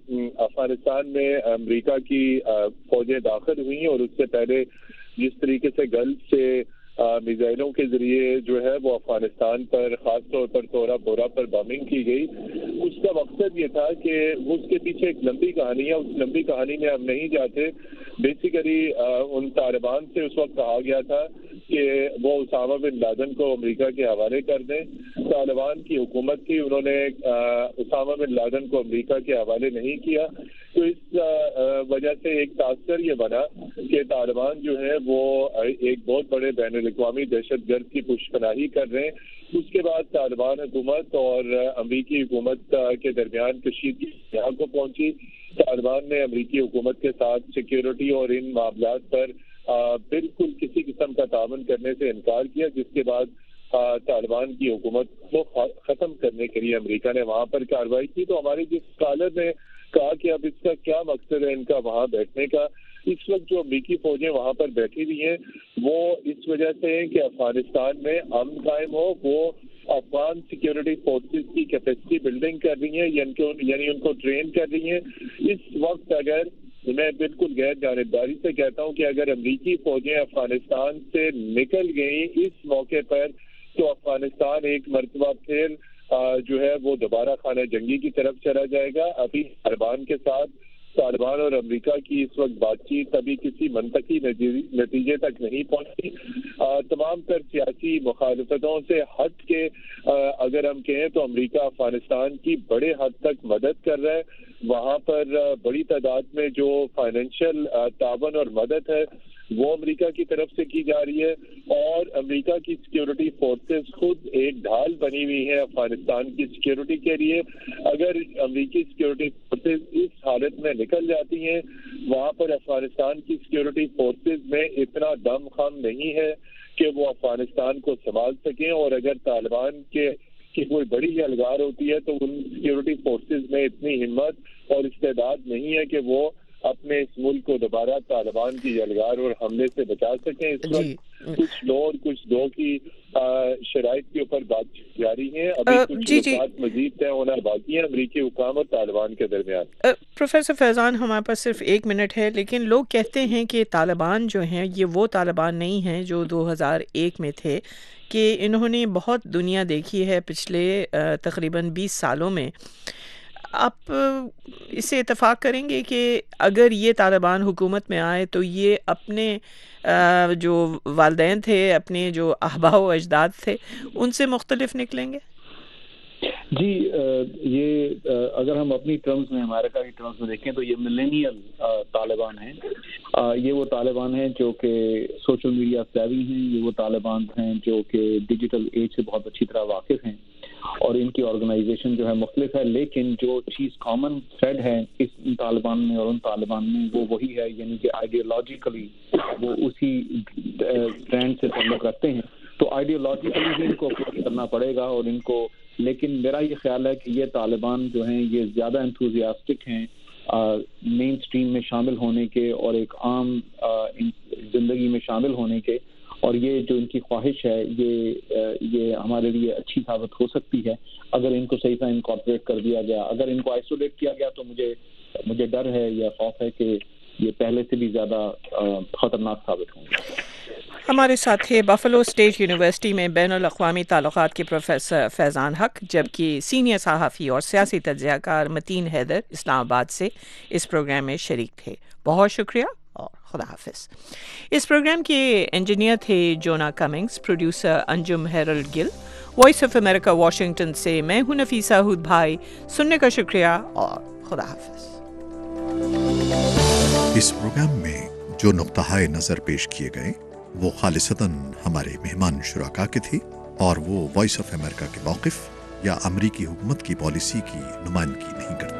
افغانستان میں امریکہ کی فوجیں داخل ہوئیں اور اس سے پہلے جس طریقے سے گلف سے میزائلوں کے ذریعے جو ہے وہ افغانستان پر خاص طور پر تورا بورا پر بمبنگ کی گئی، اس کا مقصد یہ تھا کہ اس کے پیچھے ایک لمبی کہانی ہے، اس لمبی کہانی میں ہم نہیں جاتے۔ بیسیکلی ان طالبان سے اس وقت کہا گیا تھا کہ وہ اسامہ بن لادن کو امریکہ کے حوالے کر دیں۔ طالبان کی حکومت تھی، انہوں نے اسامہ بن لادن کو امریکہ کے حوالے نہیں کیا، تو اس وجہ سے ایک تاثر یہ بنا کہ طالبان جو ہے وہ ایک بہت بڑے بین الاقوامی دہشت گرد کی پشت پناہی کر رہے ہیں۔ اس کے بعد طالبان حکومت اور امریکی حکومت کے درمیان کشیدگی یہاں کو پہنچی۔ طالبان نے امریکی حکومت کے ساتھ سیکیورٹی اور ان معاملات پر بالکل کسی قسم کا تعاون کرنے سے انکار کیا، جس کے بعد طالبان کی حکومت کو ختم کرنے کے لیے امریکہ نے وہاں پر کارروائی کی۔ تو ہمارے جس اسکالر نے کہا کہ اب اس کا کیا مقصد ہے ان کا وہاں بیٹھنے کا، اس وقت جو امریکی فوجیں وہاں پر بیٹھی ہوئی ہیں وہ اس وجہ سے ہیں کہ افغانستان میں امن قائم ہو، وہ افغان سیکیورٹی فورسز کی کیپیسٹی بلڈنگ کر رہی ہیں، یعنی ان کو ٹرین کر رہی ہیں۔ اس وقت اگر میں بالکل غیر جانبداری سے کہتا ہوں کہ اگر امریکی فوجیں افغانستان سے نکل گئیں اس موقع پر، تو افغانستان ایک مرتبہ پھر جو ہے وہ دوبارہ خانہ جنگی کی طرف چلا جائے گا۔ ابھی طالبان کے ساتھ طالبان اور امریکہ کی اس وقت بات چیت ابھی کسی منطقی نتیجے تک نہیں پہنچی۔ تمام تر سیاسی مخالفتوں سے ہٹ کے اگر ہم کہیں تو امریکہ افغانستان کی بڑے حد تک مدد کر رہا ہے، وہاں پر بڑی تعداد میں جو فائنینشیل تعاون اور مدد ہے وہ امریکہ کی طرف سے کی جا رہی ہے، اور امریکہ کی سیکیورٹی فورسز خود ایک ڈھال بنی ہوئی ہے افغانستان کی سیکیورٹی کے لیے۔ اگر امریکی سیکیورٹی فورسز اس حالت میں نکل جاتی ہیں، وہاں پر افغانستان کی سیکیورٹی فورسز میں اتنا دم خم نہیں ہے کہ وہ افغانستان کو سنبھال سکیں، اور اگر طالبان کے کی کوئی بڑی یلغار ہوتی ہے تو ان سیکیورٹی فورسز میں اتنی ہمت اور استعداد نہیں ہے کہ وہ اپنے اس ملک کو دوبارہ طالبان کی یلغار اور حملے سے بچا سکیں۔ اس وقت کچھ دو اور کچھ دو کی شرائط کے اوپر بات جاری ہے، ابھی کچھ بات مزید طے ہونا باقی ہے امریکی حکام اور طالبان کے درمیان۔ پروفیسر فیضان، ہمارے پاس صرف ایک منٹ ہے، لیکن لوگ کہتے ہیں کہ طالبان جو ہیں یہ وہ طالبان نہیں ہیں جو دو ہزار ایک میں تھے، کہ انہوں نے بہت دنیا دیکھی ہے پچھلے تقریباً بیس سالوں میں۔ آپ اس سے اتفاق کریں گے کہ اگر یہ طالبان حکومت میں آئے تو یہ اپنے جو والدین تھے، اپنے جو آباء و اجداد تھے، ان سے مختلف نکلیں گے؟ جی یہ اگر ہم اپنی ٹرمز میں، امریکہ کی ٹرمز میں دیکھیں تو یہ ملینیل طالبان ہیں۔ یہ وہ طالبان ہیں جو کہ سوشل میڈیا سیوی ہیں، یہ وہ طالبان ہیں جو کہ ڈیجیٹل ایج سے بہت اچھی طرح واقف ہیں، اور ان کی آرگنائزیشن جو ہے مختلف ہے، لیکن جو چیز کامن تھریڈ ہے اس طالبان میں اور ان طالبان میں وہ وہی ہے، یعنی کہ آئیڈیالوجیکلی وہ اسی ٹرینڈ سے تعلق رکھتے ہیں۔ تو آئیڈیالوجیکلی ہی ان کو اپروچ کرنا پڑے گا، اور ان کو، لیکن میرا یہ خیال ہے کہ یہ طالبان جو ہیں یہ زیادہ انتھوزیاسٹک ہیں مین اسٹریم میں شامل ہونے کے اور ایک عام زندگی میں شامل ہونے کے، اور یہ جو ان کی خواہش ہے یہ یہ ہمارے لیے اچھی ثابت ہو سکتی ہے اگر ان کو صحیح سے انکارپوریٹ کر دیا گیا۔ اگر ان کو آئسولیٹ کیا گیا تو مجھے مجھے ڈر ہے یا خوف ہے کہ یہ پہلے سے بھی زیادہ خطرناک ثابت ہوں گے۔ ہمارے ساتھ تھے بفلو اسٹیٹ یونیورسٹی میں بین الاقوامی تعلقات کے پروفیسر فیضان حق، جبکہ سینئر صحافی اور سیاسی تجزیہ کار متین حیدر اسلام آباد سے اس پروگرام میں شریک تھے۔ بہت شکریہ اور خدا حافظ۔ اس پروگرام کے انجینئر تھے Jonah Cummings, producer Anjum Harold Gill. Voice of America Washington سے میں ہوں نفیسہ ہود بھائی۔ سننے کا شکریہ اور خدا حافظ۔ اس پروگرام میں جو نقطۂ نظر پیش کیے گئے وہ خالصتاً ہمارے مہمان شرکا کے تھے اور وہ وائس آف امریکہ کے موقف یا امریکی حکومت کی پالیسی کی نمائندگی نہیں کرتے۔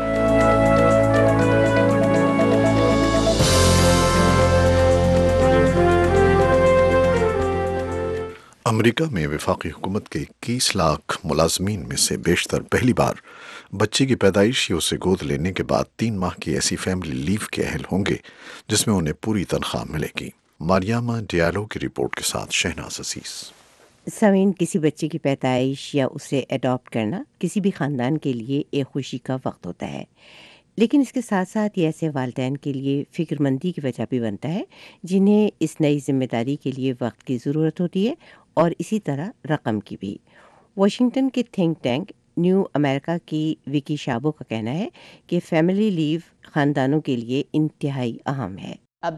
امریکہ میں وفاقی حکومت کے اکیس لاکھ ملازمین میں سے بیشتر پہلی بار بچے کی پیدائش یا اسے گود لینے کے بعد تین ماہ کی ایسی فیملی لیو کے اہل ہوں گے جس میں انہیں پوری تنخواہ ملے گی۔ ماریاما ڈیالو کی رپورٹ کے ساتھ شہناز عزیز۔ سامعین، کسی بچے کی پیدائش یا اسے اڈاپٹ کرنا کسی بھی خاندان کے لیے ایک خوشی کا وقت ہوتا ہے، لیکن اس کے ساتھ ساتھ یہ ایسے والدین کے لیے فکر مندی کی وجہ بھی بنتا ہے جنہیں اس نئی ذمہ داری کے لیے وقت کی ضرورت ہوتی ہے اور اسی طرح رقم کی بھی۔ واشنگٹن کے تھنک ٹینک نیو امریکہ کی وکی شابو کا کہنا ہے کہ فیملی لیو خاندانوں کے لیے انتہائی اہم ہے۔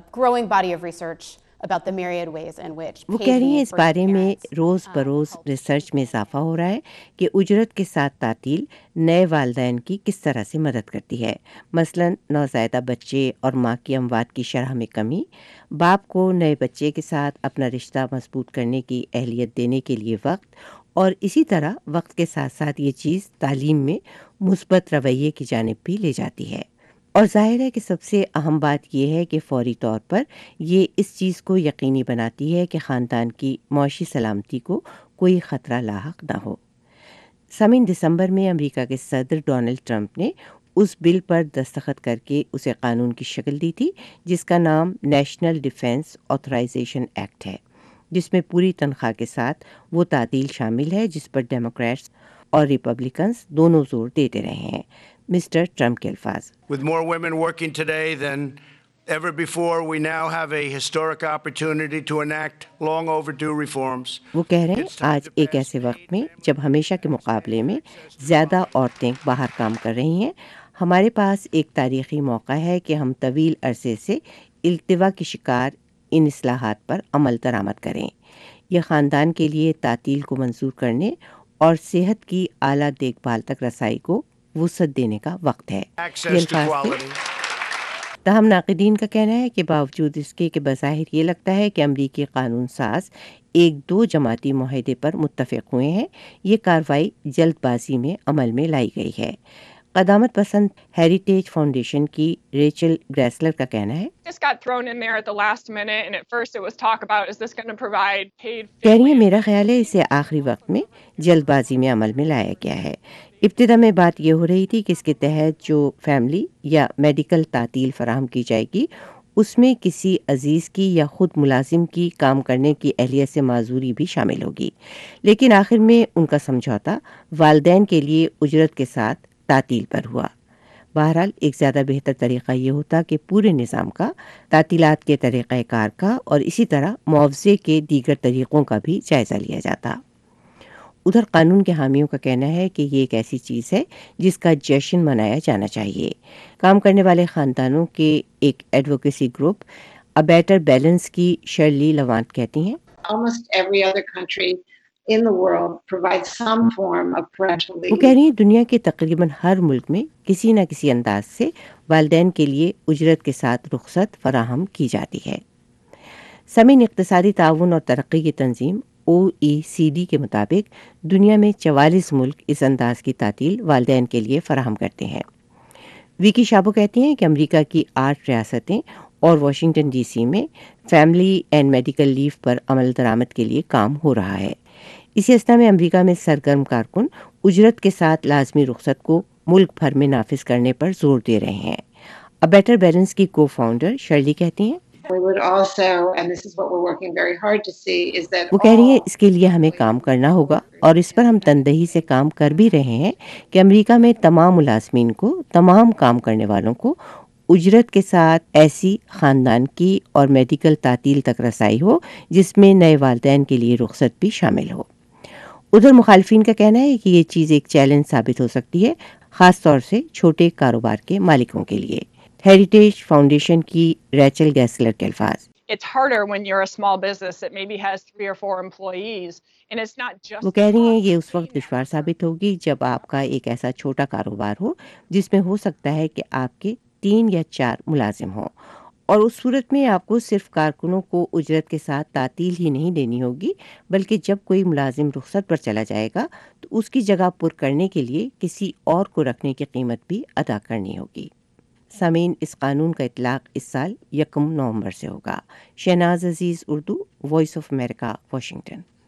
وہ کہہ رہی ہیں اس بارے میں روز بروز ریسرچ میں اضافہ ہو رہا ہے کہ اجرت کے ساتھ تعطیل نئے والدین کی کس طرح سے مدد کرتی ہے، مثلا نوزائیدہ بچے اور ماں کی اموات کی شرح میں کمی، باپ کو نئے بچے کے ساتھ اپنا رشتہ مضبوط کرنے کی اہلیت دینے کے لیے وقت، اور اسی طرح وقت کے ساتھ ساتھ یہ چیز تعلیم میں مثبت رویے کی جانب بھی لے جاتی ہے۔ اور ظاہر ہے کہ سب سے اہم بات یہ ہے کہ فوری طور پر یہ اس چیز کو یقینی بناتی ہے کہ خاندان کی معاشی سلامتی کو کوئی خطرہ لاحق نہ ہو۔ سامعین، دسمبر میں امریکہ کے صدر ڈونلڈ ٹرمپ نے اس بل پر دستخط کر کے اسے قانون کی شکل دی تھی جس کا نام نیشنل ڈیفنس آتھرائزیشن ایکٹ ہے، جس میں پوری تنخواہ کے ساتھ وہ تعطیل شامل ہے جس پر ڈیموکریٹس اور ریپبلکنز دونوں زور دیتے رہے ہیں۔ مسٹر ٹرمپ کے الفاظ: With more women working today than ever before, we now have a historic opportunity to enact long overdue reforms. وہ کہہ رہے ہیں آج ایک ایسے وقت میں جب ہمیشہ کے مقابلے میں زیادہ عورتیں باہر کام کر رہی ہیں، ہمارے پاس ایک تاریخی موقع ہے کہ ہم طویل عرصے سے التوا کی شکار ان اصلاحات پر عمل درآمد کریں۔ یہ خاندان کے لیے تعطیل کو منظور کرنے اور صحت کی اعلیٰ دیکھ بھال تک رسائی کو وسعت دینے کا وقت ہے۔ تاہم ناقدین کا کہنا ہے کہ باوجود اس کے کہ بظاہر یہ لگتا ہے کہ امریکی قانون ساز ایک دو جماعتی معاہدے پر متفق ہوئے ہیں، یہ کارروائی جلد بازی میں عمل میں لائی گئی ہے۔ قدامت پسند ہیریٹیج فاؤنڈیشن کی ریچل گریسلر کا کہنا ہے، کہہ رہی ہیں میرا خیال ہے اسے آخری وقت میں جلد بازی میں عمل میں لایا گیا ہے۔ ابتدا میں بات یہ ہو رہی تھی کہ اس کے تحت جو فیملی یا میڈیکل تعطیل فراہم کی جائے گی اس میں کسی عزیز کی یا خود ملازم کی کام کرنے کی اہلیت سے معذوری بھی شامل ہوگی، لیکن آخر میں ان کا سمجھوتا والدین کے لیے اجرت کے ساتھ تعطیل پر ہوا۔ بہرحال ایک زیادہ بہتر طریقہ یہ ہوتا کہ پورے نظام کا، تعطیلات کے طریقہ کار کا اور اسی طرح معاوضے کے دیگر طریقوں کا بھی جائزہ لیا جاتا۔ ادھر قانون کے حامیوں کا کہنا ہے کہ یہ ایک ایسی چیز ہے جس کا جشن منایا جانا چاہیے۔ کام کرنے والے خاندانوں کے ایک advocacy group A Better Balance کی شرلی لوانٹ کہتی ہیں، وہ کہہ رہی ہیں دنیا کے تقریباً ہر ملک میں کسی نہ کسی انداز سے والدین کے لیے اجرت کے ساتھ رخصت فراہم کی جاتی ہے۔ سامعین، اقتصادی تعاون اور ترقی کی تنظیم او ای سی ڈی کے مطابق دنیا میں چوالیس ملک اس انداز کی تعطیل والدین کے لیے فراہم کرتے ہیں۔ وکی شابو کہتی ہیں کہ امریکہ کی آٹھ ریاستیں اور واشنگٹن ڈی سی میں فیملی اینڈ میڈیکل لیو پر عمل درآمد کے لیے کام ہو رہا ہے۔ اسی اثنا میں امریکہ میں سرگرم کارکن اجرت کے ساتھ لازمی رخصت کو ملک بھر میں نافذ کرنے پر زور دے رہے ہیں۔ اے بیٹر بیلنس کی کو فاؤنڈر شرلی کہتی ہیں، وہ کہہ رہی ہیں اس کے لیے ہمیں کام کرنا ہوگا اور اس پر ہم تندہی سے کام کر بھی رہے ہیں کہ امریکہ میں تمام ملازمین کو، تمام کام کرنے والوں کو اجرت کے ساتھ ایسی خاندان کی اور میڈیکل تعطیل تک رسائی ہو جس میں نئے والدین کے لیے رخصت بھی شامل ہو۔ ادھر مخالفین کا کہنا ہے کہ یہ چیز ایک چیلنج ثابت ہو سکتی ہے، خاص طور سے چھوٹے کاروبار کے مالکوں کے لیے۔ ہیریٹیج فاؤنڈیشن کی ریچل گیسلر کے الفاظ، وہ کہہ رہی ہیں یہ اس وقت دشوار ثابت ہوگی جب آپ کا ایک ایسا چھوٹا کاروبار ہو جس میں ہو سکتا ہے کہ آپ کے تین یا چار ملازم ہوں اور اس صورت میں آپ کو صرف کارکنوں کو اجرت کے ساتھ تعطیل ہی نہیں دینی ہوگی، بلکہ جب کوئی ملازم رخصت پر چلا جائے گا تو اس کی جگہ پر کرنے کے لیے کسی اور کو رکھنے کی قیمت بھی ادا کرنی ہوگی۔ سامعین، اس قانون کا اطلاق اس سال یکم نومبر سے ہوگا۔ Shahnaz Aziz, Urdu, Voice of America, Washington.